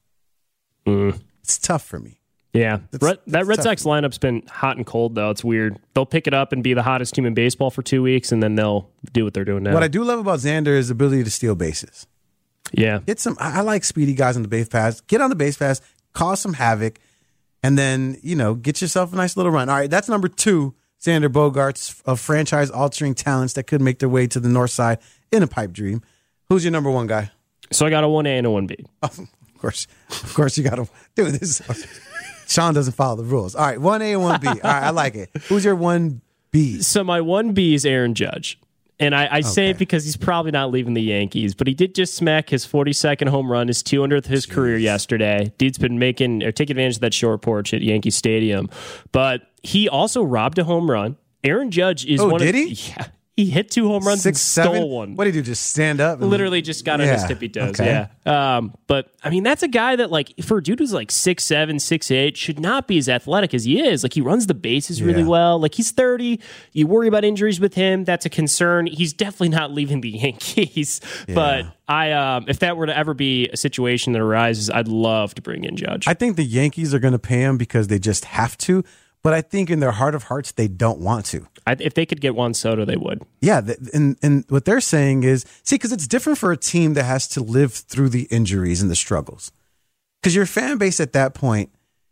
Mm. It's tough for me. Yeah, That's, Red, that Red tough. Sox lineup's been hot and cold, though. It's weird. They'll pick it up and be the hottest team in baseball for two weeks, and then they'll do what they're doing now. What I do love about Xander is the ability to steal bases. Yeah. Get some. I, I like speedy guys on the base pass. Get on the base pass, cause some havoc, and then, you know, get yourself a nice little run. All right, that's number two, Xander Bogaerts, of franchise-altering talents that could make their way to the north side in a pipe dream. Who's your number one guy? So I got a one A and a one B. Oh, of course. Of course you got to. Dude, this is, Sean doesn't follow the rules. All right, one A and one B. All right, I like it. Who's your one B? So my one B is Aaron Judge. And I, I say Okay. it because he's probably not leaving the Yankees, but he did just smack his forty-second home run, his two hundredth of his Jeez. career yesterday. Dude's been making or taking advantage of that short porch at Yankee Stadium. But he also robbed a home run. Aaron Judge is oh, one did of he? Yeah. He hit two home runs Six, and stole seven? one. What did he do? Just stand up? And, Literally just got on yeah. his tippy toes. Okay. Yeah. Um, but I mean, that's a guy that, like, for a dude who's like six seven, six eight, should not be as athletic as he is. Like, he runs the bases really Yeah. well. Like, he's thirty. You worry about injuries with him. That's a concern. He's definitely not leaving the Yankees. Yeah. But I, um, if that were to ever be a situation that arises, I'd love to bring in Judge. I think the Yankees are going to pay him because they just have to. But I think in their heart of hearts, they don't want to. I, if they could get Juan Soto, they would. Yeah, th- and and what they're saying is, see, because it's different for a team that has to live through the injuries and the struggles. Because your fan base at that point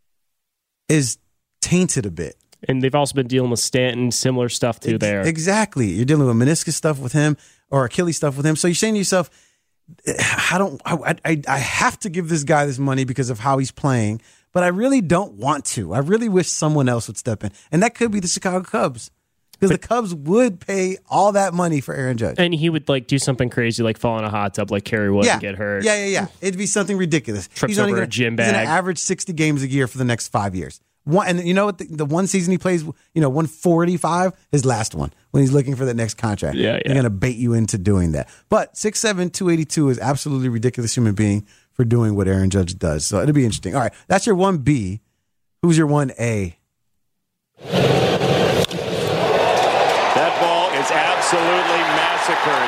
is tainted a bit. And they've also been dealing with Stanton, similar stuff too Ex- there. Exactly. You're dealing with meniscus stuff with him or Achilles stuff with him. So you're saying to yourself, I don't, I, I, I have to give this guy this money because of how he's playing, but I really don't want to. I really wish someone else would step in. And that could be the Chicago Cubs. Because the Cubs would pay all that money for Aaron Judge. And he would like do something crazy like fall in a hot tub like Kerry Wood yeah. and get hurt. Yeah, yeah, yeah. It'd be something ridiculous. Trips he's only over gonna, a gym He's bag. going to average sixty games a year for the next five years. One, and you know what? The, the one season he plays, you know, one forty-five, his last one, when he's looking for the next contract. Yeah, yeah. They're going to bait you into doing that. But six seven, two eighty-two is absolutely ridiculous human being for doing what Aaron Judge does. So it'll be interesting. All right, that's your one B. Who's your one A? That ball is absolutely massacred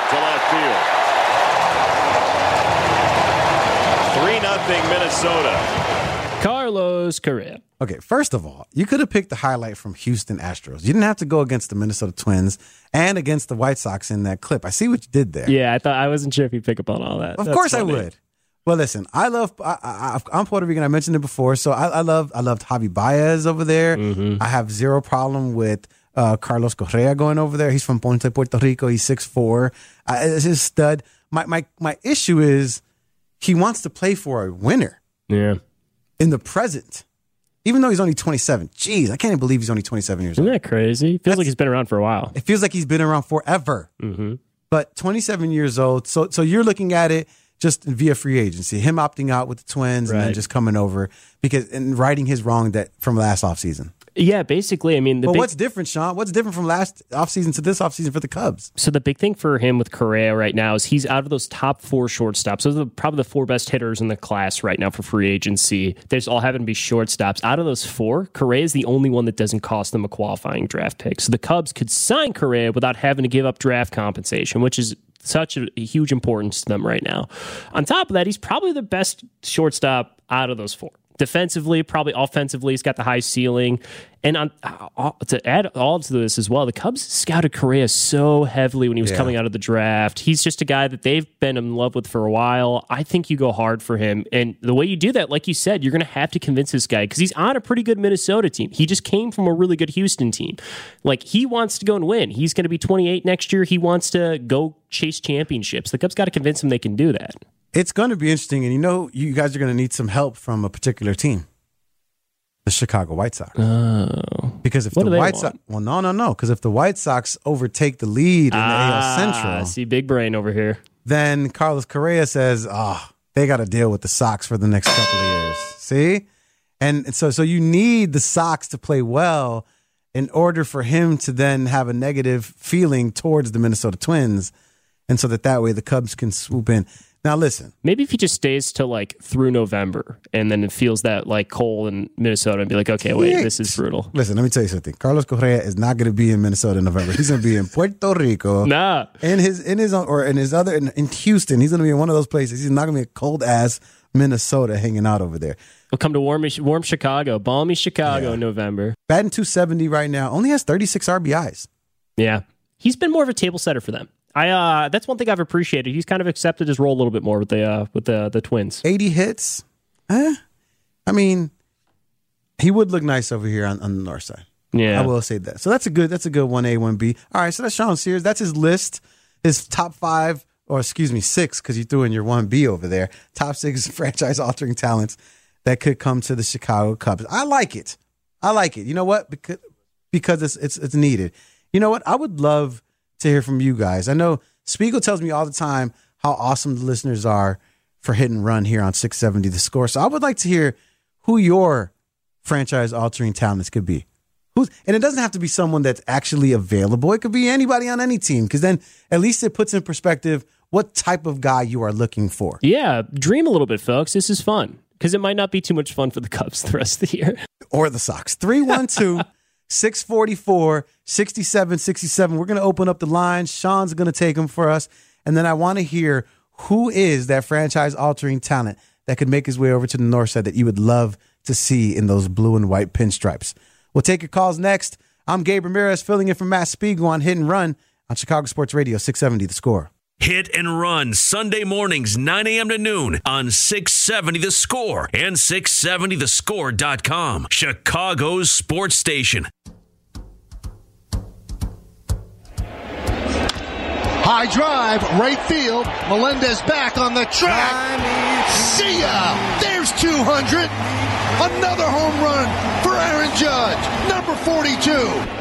to left field. three nothing Minnesota. Carlos Correa. Okay, first of all, you could have picked the highlight from Houston Astros. You didn't have to go against the Minnesota Twins and against the White Sox in that clip. I see what you did there. Yeah, I thought I wasn't sure if you'd pick up on all that. Of That's course funny. I would. Well, listen, I love. I, I, I'm Puerto Rican. I mentioned it before, so I, I love. I loved Javi Baez over there. Mm-hmm. I have zero problem with uh, Carlos Correa going over there. He's from Ponce, Puerto Rico. He's six foot four. Uh, it's his stud. My my my issue is he wants to play for a winner. Yeah. In the present. even though he's only twenty-seven. Jeez, I can't even believe he's only twenty-seven years old. Isn't that crazy? Feels That's, like he's been around for a while. It feels like he's been around forever. Mm-hmm. But twenty-seven years old. So so you're looking at it just via free agency, him opting out with the Twins right. and then just coming over because and righting his wrong that from last offseason. Yeah, basically, I mean... The but big, what's different, Sean? What's different from last offseason to this offseason for the Cubs? So the big thing for him with Correa right now is he's out of those top four shortstops. Those are probably the four best hitters in the class right now for free agency. They just all happen to be shortstops. Out of those four, Correa is the only one that doesn't cost them a qualifying draft pick. So the Cubs could sign Correa without having to give up draft compensation, which is such a, a huge importance to them right now. On top of that, he's probably the best shortstop out of those four. Defensively, probably offensively, he's got the high ceiling. And on, uh, to add all to this as well, the Cubs scouted Correa so heavily when he was yeah. coming out of the draft. He's just a guy that they've been in love with for a while. I think you go hard for him. And the way you do that, like you said, you're going to have to convince this guy because he's on a pretty good Minnesota team. He just came from a really good Houston team. Like, he wants to go and win. He's going to be twenty-eight next year. He wants to go chase championships. The Cubs got to convince him they can do that. It's going to be interesting, and you know you guys are going to need some help from a particular team, the Chicago White Sox. Oh. Because if what the do they White want? Sox, well, no, no, no, because if the White Sox overtake the lead in ah, the A L Central, see big brain over here. Then Carlos Correa says, "Oh, they got to deal with the Sox for the next couple of years." See, and so so you need the Sox to play well in order for him to then have a negative feeling towards the Minnesota Twins, and so that that way the Cubs can swoop in. Now, listen. Maybe if he just stays till like through November and then it feels that like cold in Minnesota and be like, okay, wait, this is brutal. Listen, let me tell you something. Carlos Correa is not going to be in Minnesota in November. He's going to be in Puerto Rico. Nah. In his, in his own, or in his other, in, in Houston. He's going to be in one of those places. He's not going to be a cold ass Minnesota hanging out over there. He'll come to warm, warm Chicago, balmy Chicago yeah. in November. Batting two seventy right now. Only has thirty-six R B Is. Yeah. He's been more of a table setter for them. I uh, that's one thing I've appreciated. He's kind of accepted his role a little bit more with the uh, with the the Twins. eighty hits. Eh? I mean, he would look nice over here on, on the north side. Yeah, I will say that. So that's a good that's a good one A, one B. All right, so that's Sean Sears. That's his list. His top five, or excuse me, six, because you threw in your one B over there. Top six franchise altering talents that could come to the Chicago Cubs. I like it. I like it. You know what? Because because it's it's it's needed. You know what? I would love to hear from you guys. I know Spiegel tells me all the time how awesome the listeners are for Hit and Run here on six seventy The Score. So I would like to hear who your franchise-altering talents could be. Who's, and it doesn't have to be someone that's actually available. It could be anybody on any team, because then at least it puts in perspective what type of guy you are looking for. Yeah, dream a little bit, folks. This is fun, because it might not be too much fun for the Cubs the rest of the year. Or the Sox. three one two six four four, six seven six seven. We're going to open up the lines. Sean's going to take them for us. And then I want to hear who is that franchise-altering talent that could make his way over to the north side that you would love to see in those blue and white pinstripes. We'll take your calls next. I'm Gabe Ramirez, filling in for Matt Spiegel on Hit and Run on Chicago Sports Radio, six seventy The Score. Hit and Run, Sunday mornings, nine a.m. to noon on six seventy The Score and six seventy the score dot com. Chicago's sports station. High drive, right field. Melendez back on the track. See ya! There's two hundred. Another home run for Aaron Judge, number forty-two.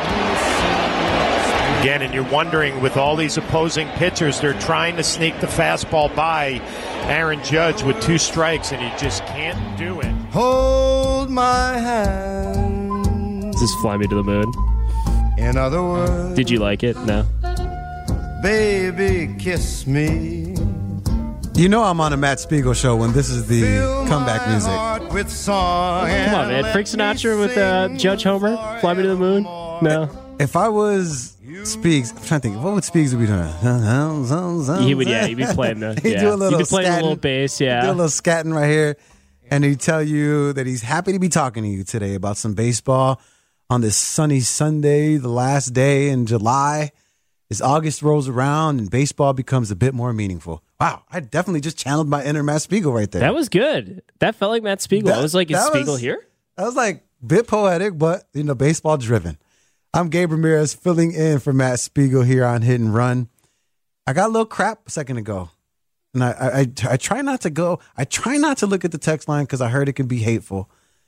Again, and you're wondering, with all these opposing pitchers, they're trying to sneak the fastball by Aaron Judge with two strikes, and he just can't do it. Hold my hand. This is Fly Me to the Moon. In other words, did you like it? No. Baby, kiss me. You know I'm on a Matt Spiegel show when this is the Fill comeback music. With song Come on, man. Frank Sinatra with uh, Judge Homer. Fly Me to the Moon. No. If I was Speaks, I'm trying to think, what would Speaks be doing? He would, yeah, he'd be playing the, he'd yeah. do a little he'd be playing scatting, a little bass, yeah. Do a little scatting right here, and he'd tell you that he's happy to be talking to you today about some baseball on this sunny Sunday, the last day in July. As August rolls around and baseball becomes a bit more meaningful. Wow, I definitely just channeled my inner Matt Spiegel right there. That was good. That felt like Matt Spiegel. That, I was like, is Spiegel was, here? That was like a bit poetic, but, you know, baseball driven. I'm Gabe Ramirez, filling in for Matt Spiegel here on Hit and Run. I got a little crap a second ago, and I I, I try not to go. I try not to look at the text line because I heard it can be hateful.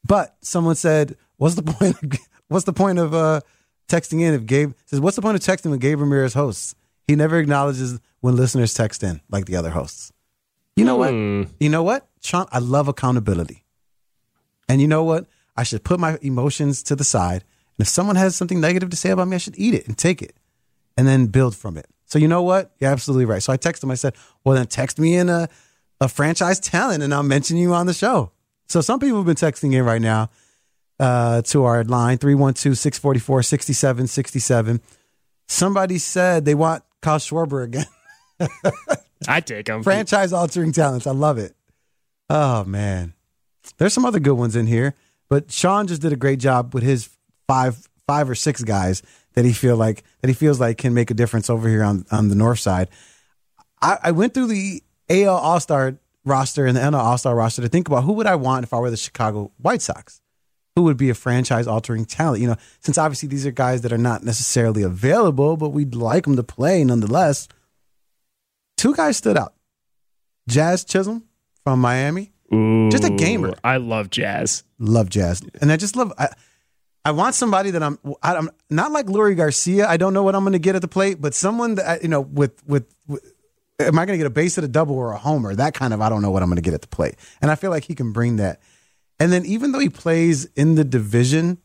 But someone said, "What's the point? Of, what's the point of uh, texting in if Gabe says what's the point of texting when Gabe Ramirez hosts? He never acknowledges when listeners text in like the other hosts." You know Hmm. what? You know what, Sean? I love accountability, and you know what? I should put my emotions to the side, and if someone has something negative to say about me, I should eat it and take it, and then build from it. So you know what? You're absolutely right. So I texted him. I said, "Well, then text me in a a franchise talent, and I'll mention you on the show." So some people have been texting in right now uh, to our line, three one two, six four four, six seven six seven. Somebody said they want Kyle Schwarber again. I take him. Franchise-altering talents. I love it. Oh, man. There's some other good ones in here, but Sean just did a great job with his five five or six guys that he feel like that he feels like can make a difference over here on, on the north side. I, I went through the A L All-Star roster and the N L All-Star roster to think about who would I want if I were the Chicago White Sox? Who would be a franchise-altering talent? You know, since obviously these are guys that are not necessarily available, but we'd like them to play nonetheless. Two guys stood out. Jazz Chisholm from Miami. Ooh, just a gamer. I love Jazz. Love Jazz. And I just love I, I want somebody that I'm I'm not like Lurie Garcia. I don't know what I'm going to get at the plate, but someone that, you know, with with, with am I going to get a base at a double or a homer? That kind of, I don't know what I'm going to get at the plate. And I feel like he can bring that. And then even though he plays in the division,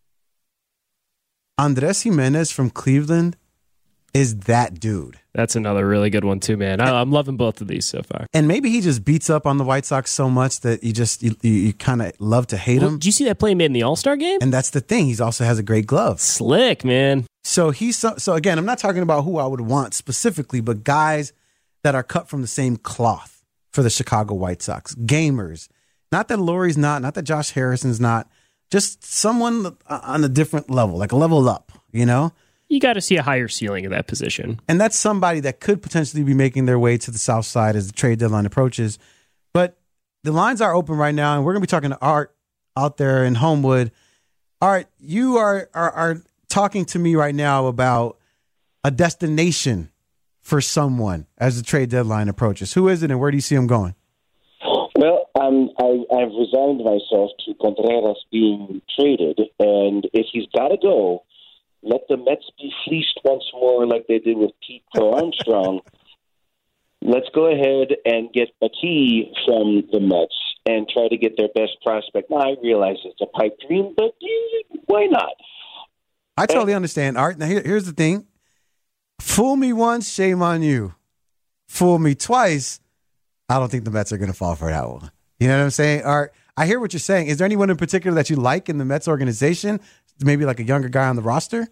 Andres Jimenez from Cleveland is that dude. That's another really good one too, man. I, I'm loving both of these so far. And maybe he just beats up on the White Sox so much that you just, you, you, you kind of love to hate well, him. Did you see that play he made in the All-Star game? And that's the thing. He also has a great glove. Slick, man. So he's, so, so again, I'm not talking about who I would want specifically, but guys that are cut from the same cloth for the Chicago White Sox. Gamers. Not that Lurie's not, not that Josh Harrison's not, just someone on a different level, like a level up, you know? You got to see a higher ceiling in that position. And that's somebody that could potentially be making their way to the south side as the trade deadline approaches. But the lines are open right now, and we're going to be talking to Art out there in Homewood. Art, you are, are, are talking to me right now about a destination for someone as the trade deadline approaches. Who is it, and where do you see him going? Well, um, I, I've resigned myself to Contreras being traded, and if he's got to go, let the Mets be fleeced once more like they did with Pete Crow Armstrong. Let's go ahead and get McKee from the Mets and try to get their best prospect. Now, I realize it's a pipe dream, but eh, why not? I totally understand, Art. Now, here, here's the thing. Fool me once, shame on you. Fool me twice, I don't think the Mets are going to fall for that one. You know what I'm saying? Art, I hear what you're saying. Is there anyone in particular that you like in the Mets organization? Maybe like a younger guy on the roster?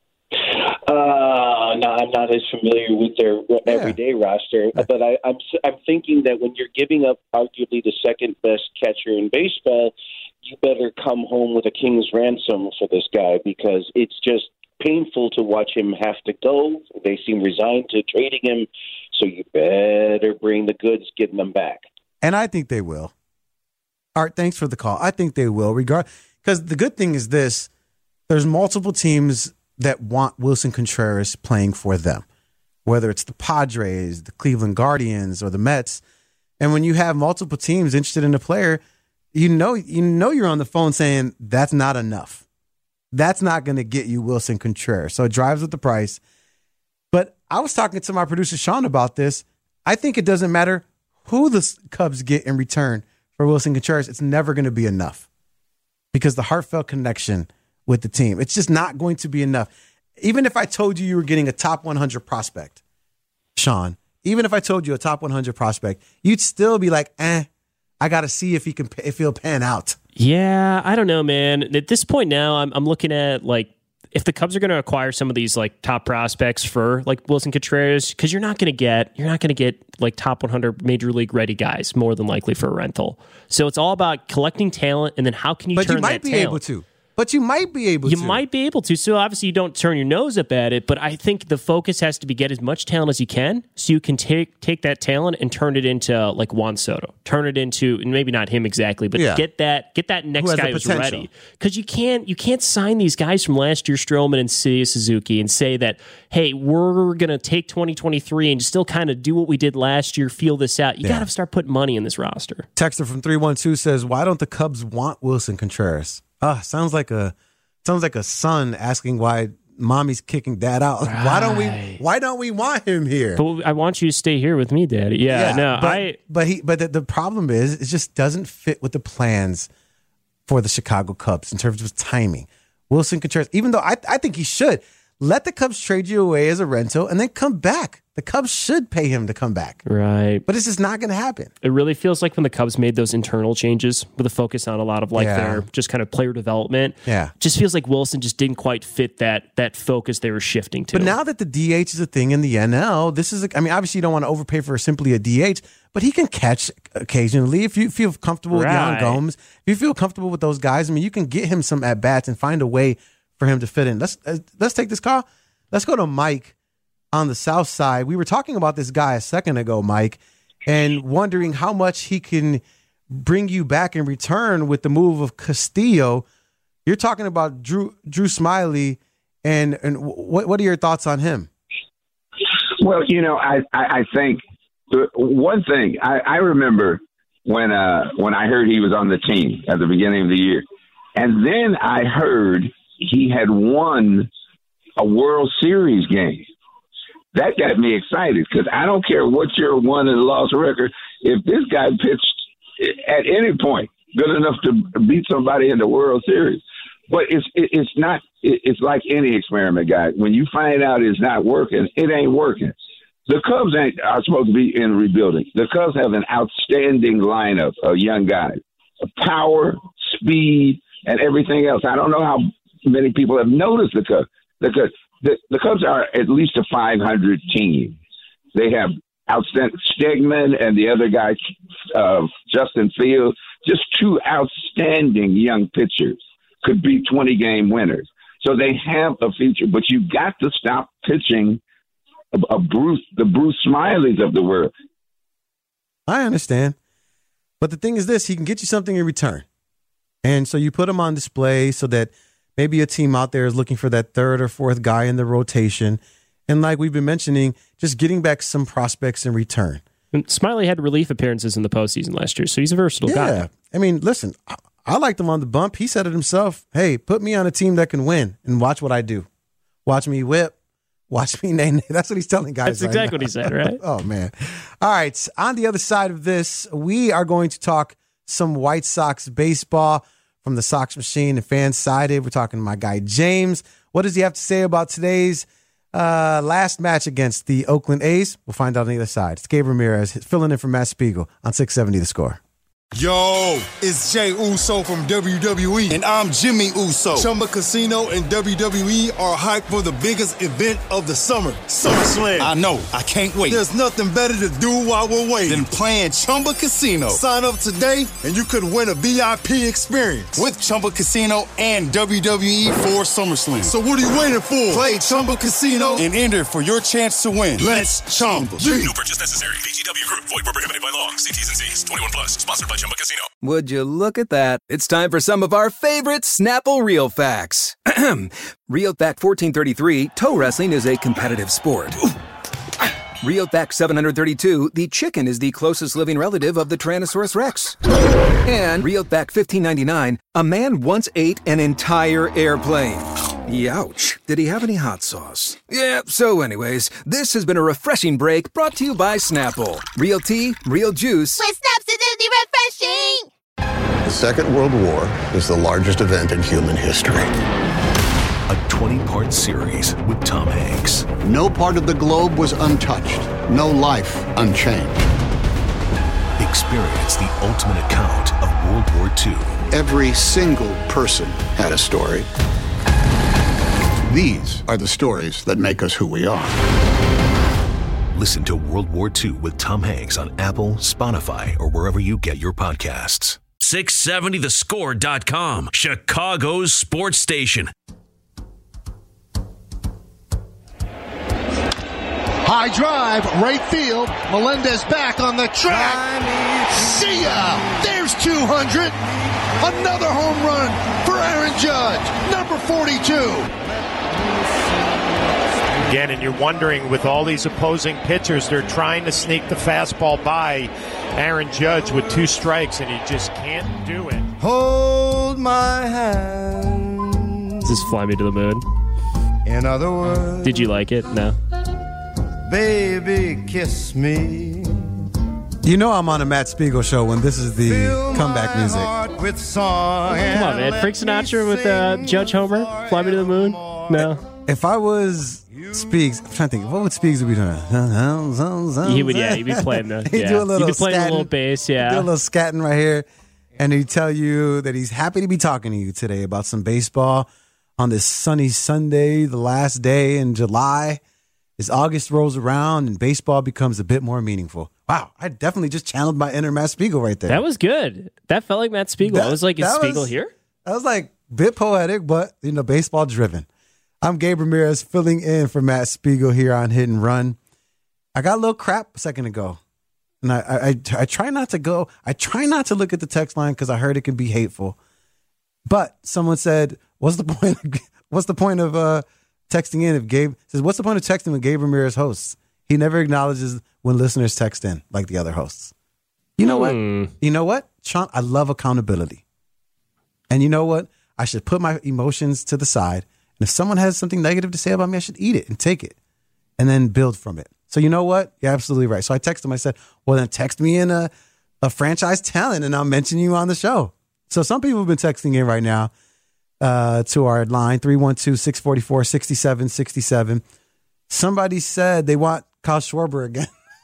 Uh, no, I'm not as familiar with their everyday yeah. roster, but I, I'm I'm thinking that when you're giving up arguably the second best catcher in baseball, you better come home with a king's ransom for this guy, because it's just painful to watch him have to go. They seem resigned to trading him, so you better bring the goods, getting them back. And I think they will. Art, thanks for the call. I think they will, regard because the good thing is this: there's multiple teams that want Wilson Contreras playing for them, whether it's the Padres, the Cleveland Guardians, or the Mets. And when you have multiple teams interested in a player, you know you know you're on the phone saying that's not enough. That's not going to get you Wilson Contreras. So it drives up the price. But I was talking to my producer, Sean, about this. I think it doesn't matter who the Cubs get in return for Wilson Contreras. It's never going to be enough because the heartfelt connection with the team, it's just not going to be enough. Even if I told you you were getting a top one hundred prospect, Sean, even if I told you a top one hundred prospect, you'd still be like, eh, I got to see if he can, if he'll pan out. Yeah, I don't know, man. At this point now, I'm I'm looking at like if the Cubs are going to acquire some of these like top prospects for like Wilson Contreras, because you're not going to get you're not going to get like top one hundred major league ready guys more than likely for a rental. So it's all about collecting talent, and then how can you but turn you might that be talent? able to. But you might be able you to. You might be able to. So obviously you don't turn your nose up at it, but I think the focus has to be get as much talent as you can so you can take take that talent and turn it into like Juan Soto. Turn it into, and maybe not him exactly, but Yeah. get that get that next Who has guy the who's potential. ready. Because you can't you can't sign these guys from last year, Stroman and Seiya Suzuki, and say that, hey, we're gonna take twenty twenty-three and still kind of do what we did last year, feel this out. You Yeah. gotta start putting money in this roster. Texter from three one two says, why don't the Cubs want Wilson Contreras? Ah, sounds like a sounds like a son asking why mommy's kicking dad out. Like, Why don't we why don't we want him here? But I want you to stay here with me, Daddy. Yeah, no, but, I but he but the, the problem is it just doesn't fit with the plans for the Chicago Cubs in terms of timing. Wilson Contreras, even though I I think he should let the Cubs trade you away as a rental and then come back. The Cubs should pay him to come back. Right. But it's just not going to happen. It really feels like when the Cubs made those internal changes with a focus on a lot of like Yeah. their just kind of player development. Yeah. Just feels like Wilson just didn't quite fit that that focus they were shifting to. But now that the D H is a thing in the N L, this is, a, I mean, obviously you don't want to overpay for simply a D H, but he can catch occasionally. If you feel comfortable with Yan Right. Gomes, if you feel comfortable with those guys, I mean, you can get him some at-bats and find a way for him to fit in. Let's uh, let's take this call. Let's go to Mike on the south side. We were talking about this guy a second ago, Mike, and wondering how much he can bring you back in return with the move of Castillo. You're talking about Drew Drew Smiley, and and what what are your thoughts on him? Well, you know, I, I, I think the- one thing I, I remember when uh, when I heard he was on the team at the beginning of the year, and then I heard he had won a World Series game. That got me excited because I don't care what your won and loss record. If this guy pitched at any point good enough to beat somebody in the World Series, but it's it, it's not. It, it's like any experiment, guy. When you find out it's not working, it ain't working. The Cubs ain't are supposed to be in rebuilding. The Cubs have an outstanding lineup of young guys, power, speed, and everything else. I don't know how many people have noticed the Cubs. The Cubs, the, the Cubs are at least a five hundred team. They have outstanding Stegman and the other guy, uh, Justin Fields, just two outstanding young pitchers could be twenty-game winners. So they have a future, but you got to stop pitching a, a Bruce, the Bruce Smileys of the world. I understand. But the thing is this, he can get you something in return. And so you put him on display so that maybe a team out there is looking for that third or fourth guy in the rotation. And like we've been mentioning, just getting back some prospects in return. And Smiley had relief appearances in the postseason last year, so he's a versatile Yeah. guy. I mean, listen, I, I liked him on the bump. He said it himself. Hey, put me on a team that can win and watch what I do. Watch me whip. Watch me nay nay. That's what he's telling guys. That's right exactly now. what he said, right? Oh, man. All right. On the other side of this, we are going to talk some White Sox baseball from the Sox Machine and Fansided. We're talking to my guy, James. What does he have to say about today's uh, last match against the Oakland A's? We'll find out on the other side. It's Gabe Ramirez filling in for Matt Spiegel on six seventy The Score. Yo, it's Jay Uso from W W E, and I'm Jimmy Uso. Chumba Casino and W W E are hyped for the biggest event of the summer, SummerSlam. I know, I can't wait. There's nothing better to do while we're waiting than playing Chumba Casino. Sign up today, and you could win a V I P experience with Chumba Casino and W W E for SummerSlam. So what are you waiting for? Play Chumba Casino and enter for your chance to win. Let's Chumba. No purchase necessary. V G W Group. Void where prohibited by law. See T's and C's. twenty-one plus. Sponsored by Chumba Casino. Would you look at that? It's time for some of our favorite Snapple Real Facts. Real Fact fourteen thirty-three, toe wrestling is a competitive sport. Real Fact seven hundred thirty-two, the chicken is the closest living relative of the Tyrannosaurus Rex. And Real Fact fifteen ninety-nine, a man once ate an entire airplane. Youch. Did he have any hot sauce? Yeah, so anyways, this has been a refreshing break brought to you by Snapple. Real tea, real juice. With Snapsidity refreshing! The Second World War is the largest event in human history. A twenty-part series with Tom Hanks. No part of the globe was untouched. No life unchanged. Experience the ultimate account of World War Two. Every single person had a story. These are the stories that make us who we are. Listen to World War Two with Tom Hanks on Apple, Spotify, or wherever you get your podcasts. six seventy the score dot com. Chicago's sports station. High drive, right field. Melendez back on the track. See ya. There's two hundred. Another home run for Aaron Judge, number forty-two. Again, and you're wondering, with all these opposing pitchers, they're trying to sneak the fastball by Aaron Judge with two strikes, and he just can't do it. Hold my hand. This is Fly Me to the Moon. In other words, did you like it? No. Baby, kiss me. You know I'm on a Matt Spiegel show when this is the Fill comeback music. With song Come on, man. Frank Sinatra with uh, Judge Homer. Fly Me to the Moon. No. If I was Speaks, I'm trying to think, what would Speaks be doing? He would, yeah, he'd be playing the. he'd yeah. do a little he'd be playing scatting, a little bass, yeah. Do a little scatting right here, and he'd tell you that he's happy to be talking to you today about some baseball on this sunny Sunday, the last day in July. As August rolls around and baseball becomes a bit more meaningful. Wow, I definitely just channeled my inner Matt Spiegel right there. That was good. That felt like Matt Spiegel. That, I was like, is that Spiegel was, here? That was like a bit poetic, but, you know, baseball driven. I'm Gabe Ramirez filling in for Matt Spiegel here on Hit and Run. I got a little crap a second ago. And I, I, I, I try not to go, I try not to look at the text line because I heard it can be hateful. But someone said, what's the point of, what's the point of uh, texting in if Gabe says, what's the point of texting when Gabe Ramirez hosts? He never acknowledges when listeners text in like the other hosts. You know Hmm. what? You know what? Sean, I love accountability. And you know what? I should put my emotions to the side. And if someone has something negative to say about me, I should eat it and take it and then build from it. So you know what? You're absolutely right. So I texted him. I said, well, then text me in a, a franchise talent and I'll mention you on the show. So some people have been texting in right now uh, to our line, three one two, six four four, six seven six seven. Somebody said they want Kyle Schwarber again.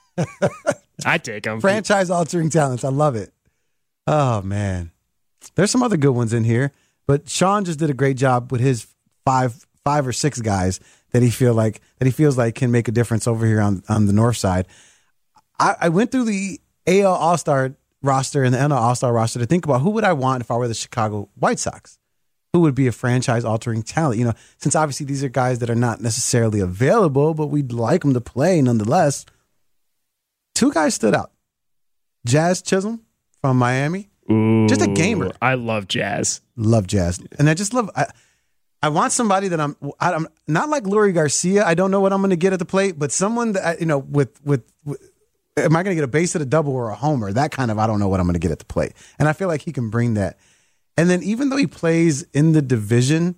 I take him. Franchise altering talents. I love it. Oh, man. There's some other good ones in here, but Sean just did a great job with his five five or six guys that he feel like that he feels like can make a difference over here on, on the north side. I, I went through the A L All-Star roster and the N L All-Star roster to think about who would I want if I were the Chicago White Sox. Who would be a franchise-altering talent? You know, since obviously these are guys that are not necessarily available, but we'd like them to play nonetheless. Two guys stood out. Jazz Chisholm from Miami. Ooh, just a gamer. I love Jazz. Love Jazz. And I just love... I, I want somebody that I'm... I'm not like Lurie Garcia. I don't know what I'm going to get at the plate, but someone that, you know, with... with, with am I going to get a base at a double or a homer? That kind of... I don't know what I'm going to get at the plate. And I feel like he can bring that. And then even though he plays in the division,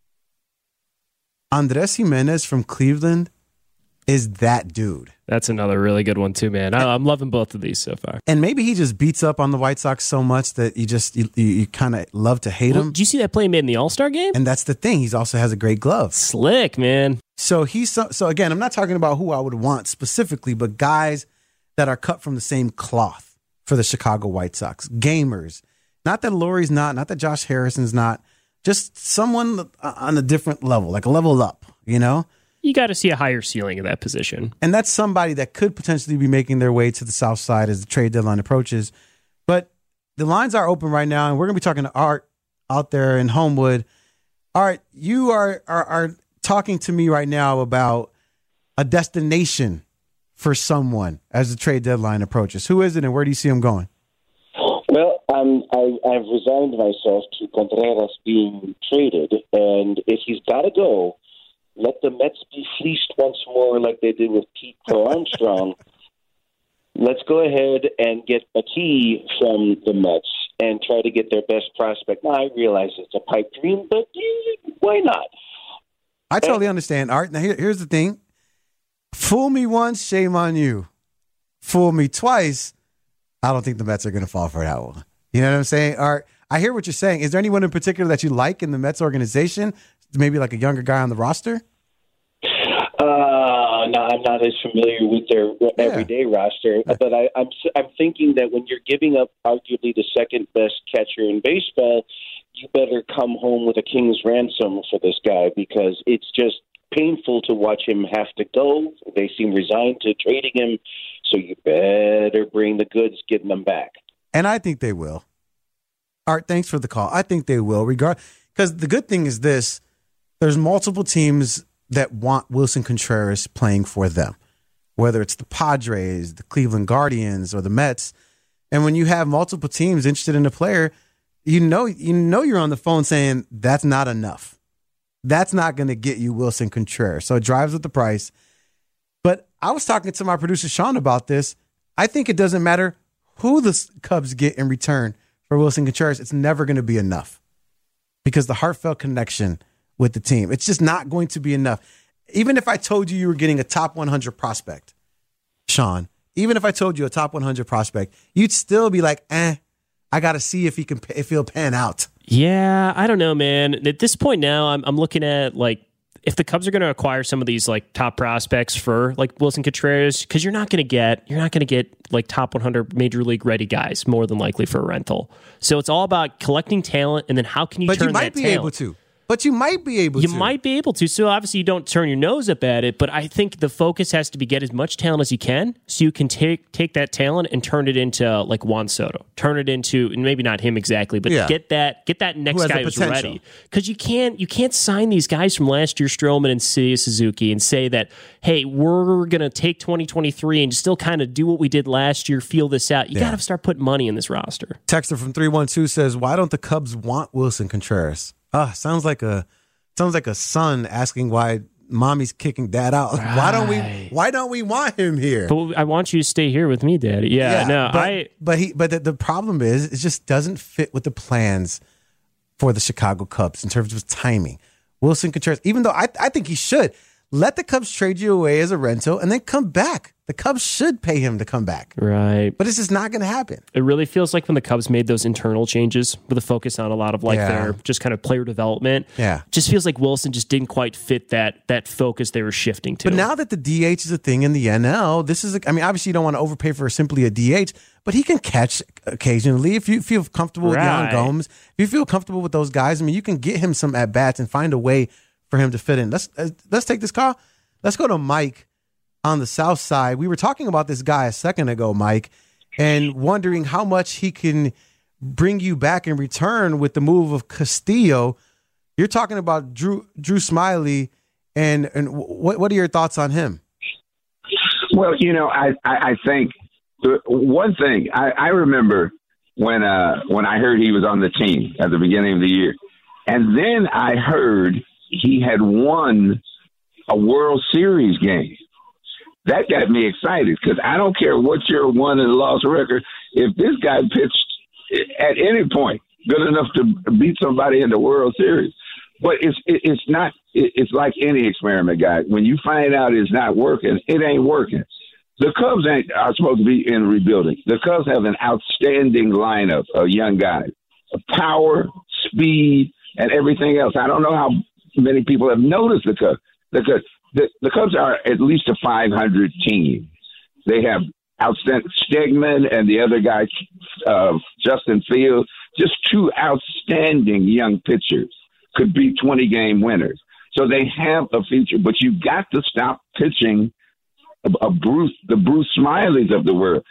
Andres Jimenez from Cleveland is that dude. That's another really good one too, man. I, I'm loving both of these so far. And maybe he just beats up on the White Sox so much that you just you, you, you kind of love to hate well, him. Did you see that play he made in the All-Star game? And that's the thing. He also has a great glove. Slick, man. So he's so, so again, I'm not talking about who I would want specifically, but guys that are cut from the same cloth for the Chicago White Sox. Gamers. Not that Lurie's not, not that Josh Harrison's not, just someone on a different level, like a level up, you know? You got to see a higher ceiling in that position. And that's somebody that could potentially be making their way to the south side as the trade deadline approaches. But the lines are open right now, and we're going to be talking to Art out there in Homewood. Art, you are, are, are talking to me right now about a destination for someone as the trade deadline approaches. Who is it, and where do you see him going? Well, um, I, I've resigned myself to Contreras being traded, and if he's got to go, let the Mets be fleeced once more like they did with Pete Crow Armstrong. Let's go ahead and get a key from the Mets and try to get their best prospect. Now, I realize it's a pipe dream, but eh, why not? I totally understand, Art. Now, here, here's the thing. Fool me once, shame on you. Fool me twice, I don't think the Mets are going to fall for that one. You know what I'm saying? Art, I hear what you're saying. Is there anyone in particular that you like in the Mets organization? Maybe like a younger guy on the roster? Uh, no, I'm not as familiar with their everyday yeah. roster, but I, I'm I'm thinking that when you're giving up arguably the second best catcher in baseball, you better come home with a king's ransom for this guy, because it's just painful to watch him have to go. They seem resigned to trading him, so you better bring the goods, getting them back. And I think they will. Art, thanks for the call. I think they will, regard because the good thing is this: there's multiple teams that want Wilson Contreras playing for them, whether it's the Padres, the Cleveland Guardians, or the Mets. And when you have multiple teams interested in a player, you know you know you're on the phone saying that's not enough. That's not going to get you Wilson Contreras. So it drives up the price. But I was talking to my producer Sean about this. I think it doesn't matter who the Cubs get in return for Wilson Contreras. It's never going to be enough because the heartfelt connection with the team, it's just not going to be enough. Even if I told you you were getting a top one hundred prospect, Sean, even if I told you a top one hundred prospect, you'd still be like, eh, I got to see if he can, if he'll pan out. Yeah, I don't know, man. At this point now, I'm I'm looking at like if the Cubs are going to acquire some of these like top prospects for like Wilson Contreras, because you're not going to get you're not going to get like top one hundred major league ready guys more than likely for a rental. So it's all about collecting talent, and then how can you but turn you might that be talent? able to. But you might be able you to. You might be able to. So obviously you don't turn your nose up at it, but I think the focus has to be get as much talent as you can so you can take take that talent and turn it into like Juan Soto. Turn it into, and maybe not him exactly, but yeah. get that get that next Who guy who's ready. Because you can't you can't sign these guys from last year, Stroman and Seiya Suzuki, and say that, hey, we're going to take twenty twenty-three and still kind of do what we did last year, feel this out. You yeah. got to start putting money in this roster. Texter from three one two says, why don't the Cubs want Wilson Contreras? Ah, sounds like a Sounds like a son asking why mommy's kicking dad out. Right. Why don't we? Why don't we want him here? But I want you to stay here with me, Daddy. Yeah, yeah no, but, I. But he. But the, the problem is, it just doesn't fit with the plans for the Chicago Cubs in terms of timing. Wilson Contreras, even though I, I think he should let the Cubs trade you away as a rental and then come back. The Cubs should pay him to come back. Right. But it's just not going to happen. It really feels like when the Cubs made those internal changes with a focus on a lot of like yeah. their just kind of player development. Yeah. Just feels like Wilson just didn't quite fit that that focus they were shifting to. But now that the D H is a thing in the N L, this is, a, I mean, obviously you don't want to overpay for simply a D H, but he can catch occasionally if you feel comfortable with right. Yan Gomes. If you feel comfortable with those guys, I mean, you can get him some at-bats and find a way for him to fit in. Let's, uh, let's take this call. Let's go to Mike on the south side. We were talking about this guy a second ago, Mike, and wondering how much he can bring you back in return with the move of Castillo. You're talking about Drew Drew Smyly, and and what what are your thoughts on him? Well, you know, I I, I think the, one thing I, I remember when uh, when I heard he was on the team at the beginning of the year, and then I heard he had won a World Series game. That got me excited because I don't care what your won and loss record. If this guy pitched at any point good enough to beat somebody in the World Series, but it's it's not. It's like any experiment, guys. When you find out it's not working, it ain't working. The Cubs ain't are supposed to be in rebuilding. The Cubs have an outstanding lineup of young guys, power, speed, and everything else. I don't know how many people have noticed the Cubs. The, the, the Cubs are at least a five hundred team. They have outstanding Stegman and the other guy, uh, Justin Fields, just two outstanding young pitchers, could be twenty-game winners. So they have a future, but you got to stop pitching a, a Bruce, the Bruce Smileys of the world.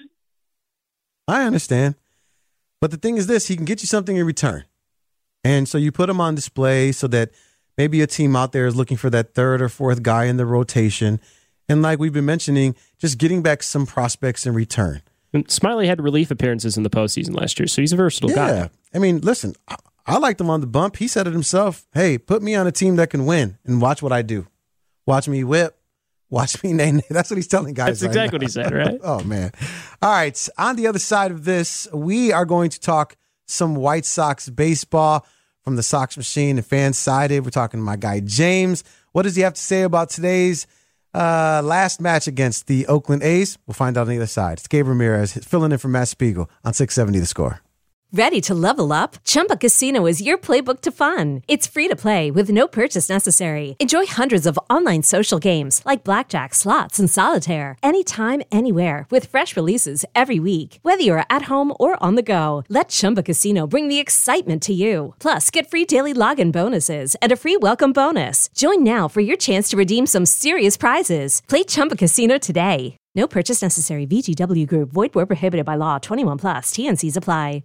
I understand. But the thing is this, he can get you something in return. And so you put him on display so that maybe a team out there is looking for that third or fourth guy in the rotation. And like we've been mentioning, just getting back some prospects in return. And Smyly had relief appearances in the postseason last year, so he's a versatile yeah. guy. I mean, listen, I, I liked him on the bump. He said it himself. Hey, put me on a team that can win and watch what I do. Watch me whip. Watch me nay nay. That's what he's telling guys. That's right exactly now. what he said, right? Oh, man. All right. On the other side of this, we are going to talk some White Sox baseball from the Sox Machine and Fansided. We're talking to my guy, James. What does he have to say about today's uh, last match against the Oakland A's? We'll find out on the other side. It's Gabe Ramirez filling in for Matt Spiegel on six seventy The Score. Ready to level up? Chumba Casino is your playbook to fun. It's free to play with no purchase necessary. Enjoy hundreds of online social games like blackjack, slots, and solitaire anytime, anywhere with fresh releases every week. Whether you're at home or on the go, let Chumba Casino bring the excitement to you. Plus, get free daily login bonuses and a free welcome bonus. Join now for your chance to redeem some serious prizes. Play Chumba Casino today. No purchase necessary. V G W Group. Void where prohibited by law. twenty-one plus. T N Cs apply.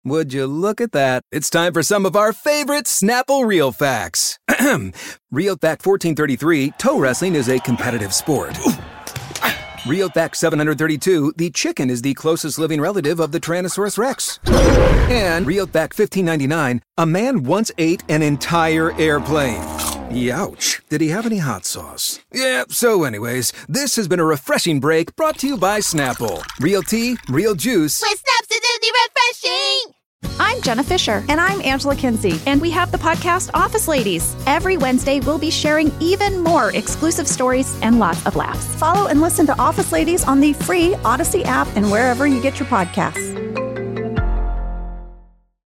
Would you look at that? It's time for some of our favorite Snapple Real Facts. Real Fact fourteen thirty-three, toe wrestling is a competitive sport. Real Fact seven hundred thirty-two, the chicken is the closest living relative of the Tyrannosaurus Rex. And Real Fact fifteen ninety-nine, a man once ate an entire airplane. Youch. Did he have any hot sauce? Yeah, so anyways, this has been a refreshing break brought to you by Snapple. Real tea, real juice. With Snaps, it's refreshing. I'm Jenna Fisher. And I'm Angela Kinsey. And we have the podcast Office Ladies. Every Wednesday, we'll be sharing even more exclusive stories and lots of laughs. Follow and listen to Office Ladies on the free Odyssey app and wherever you get your podcasts.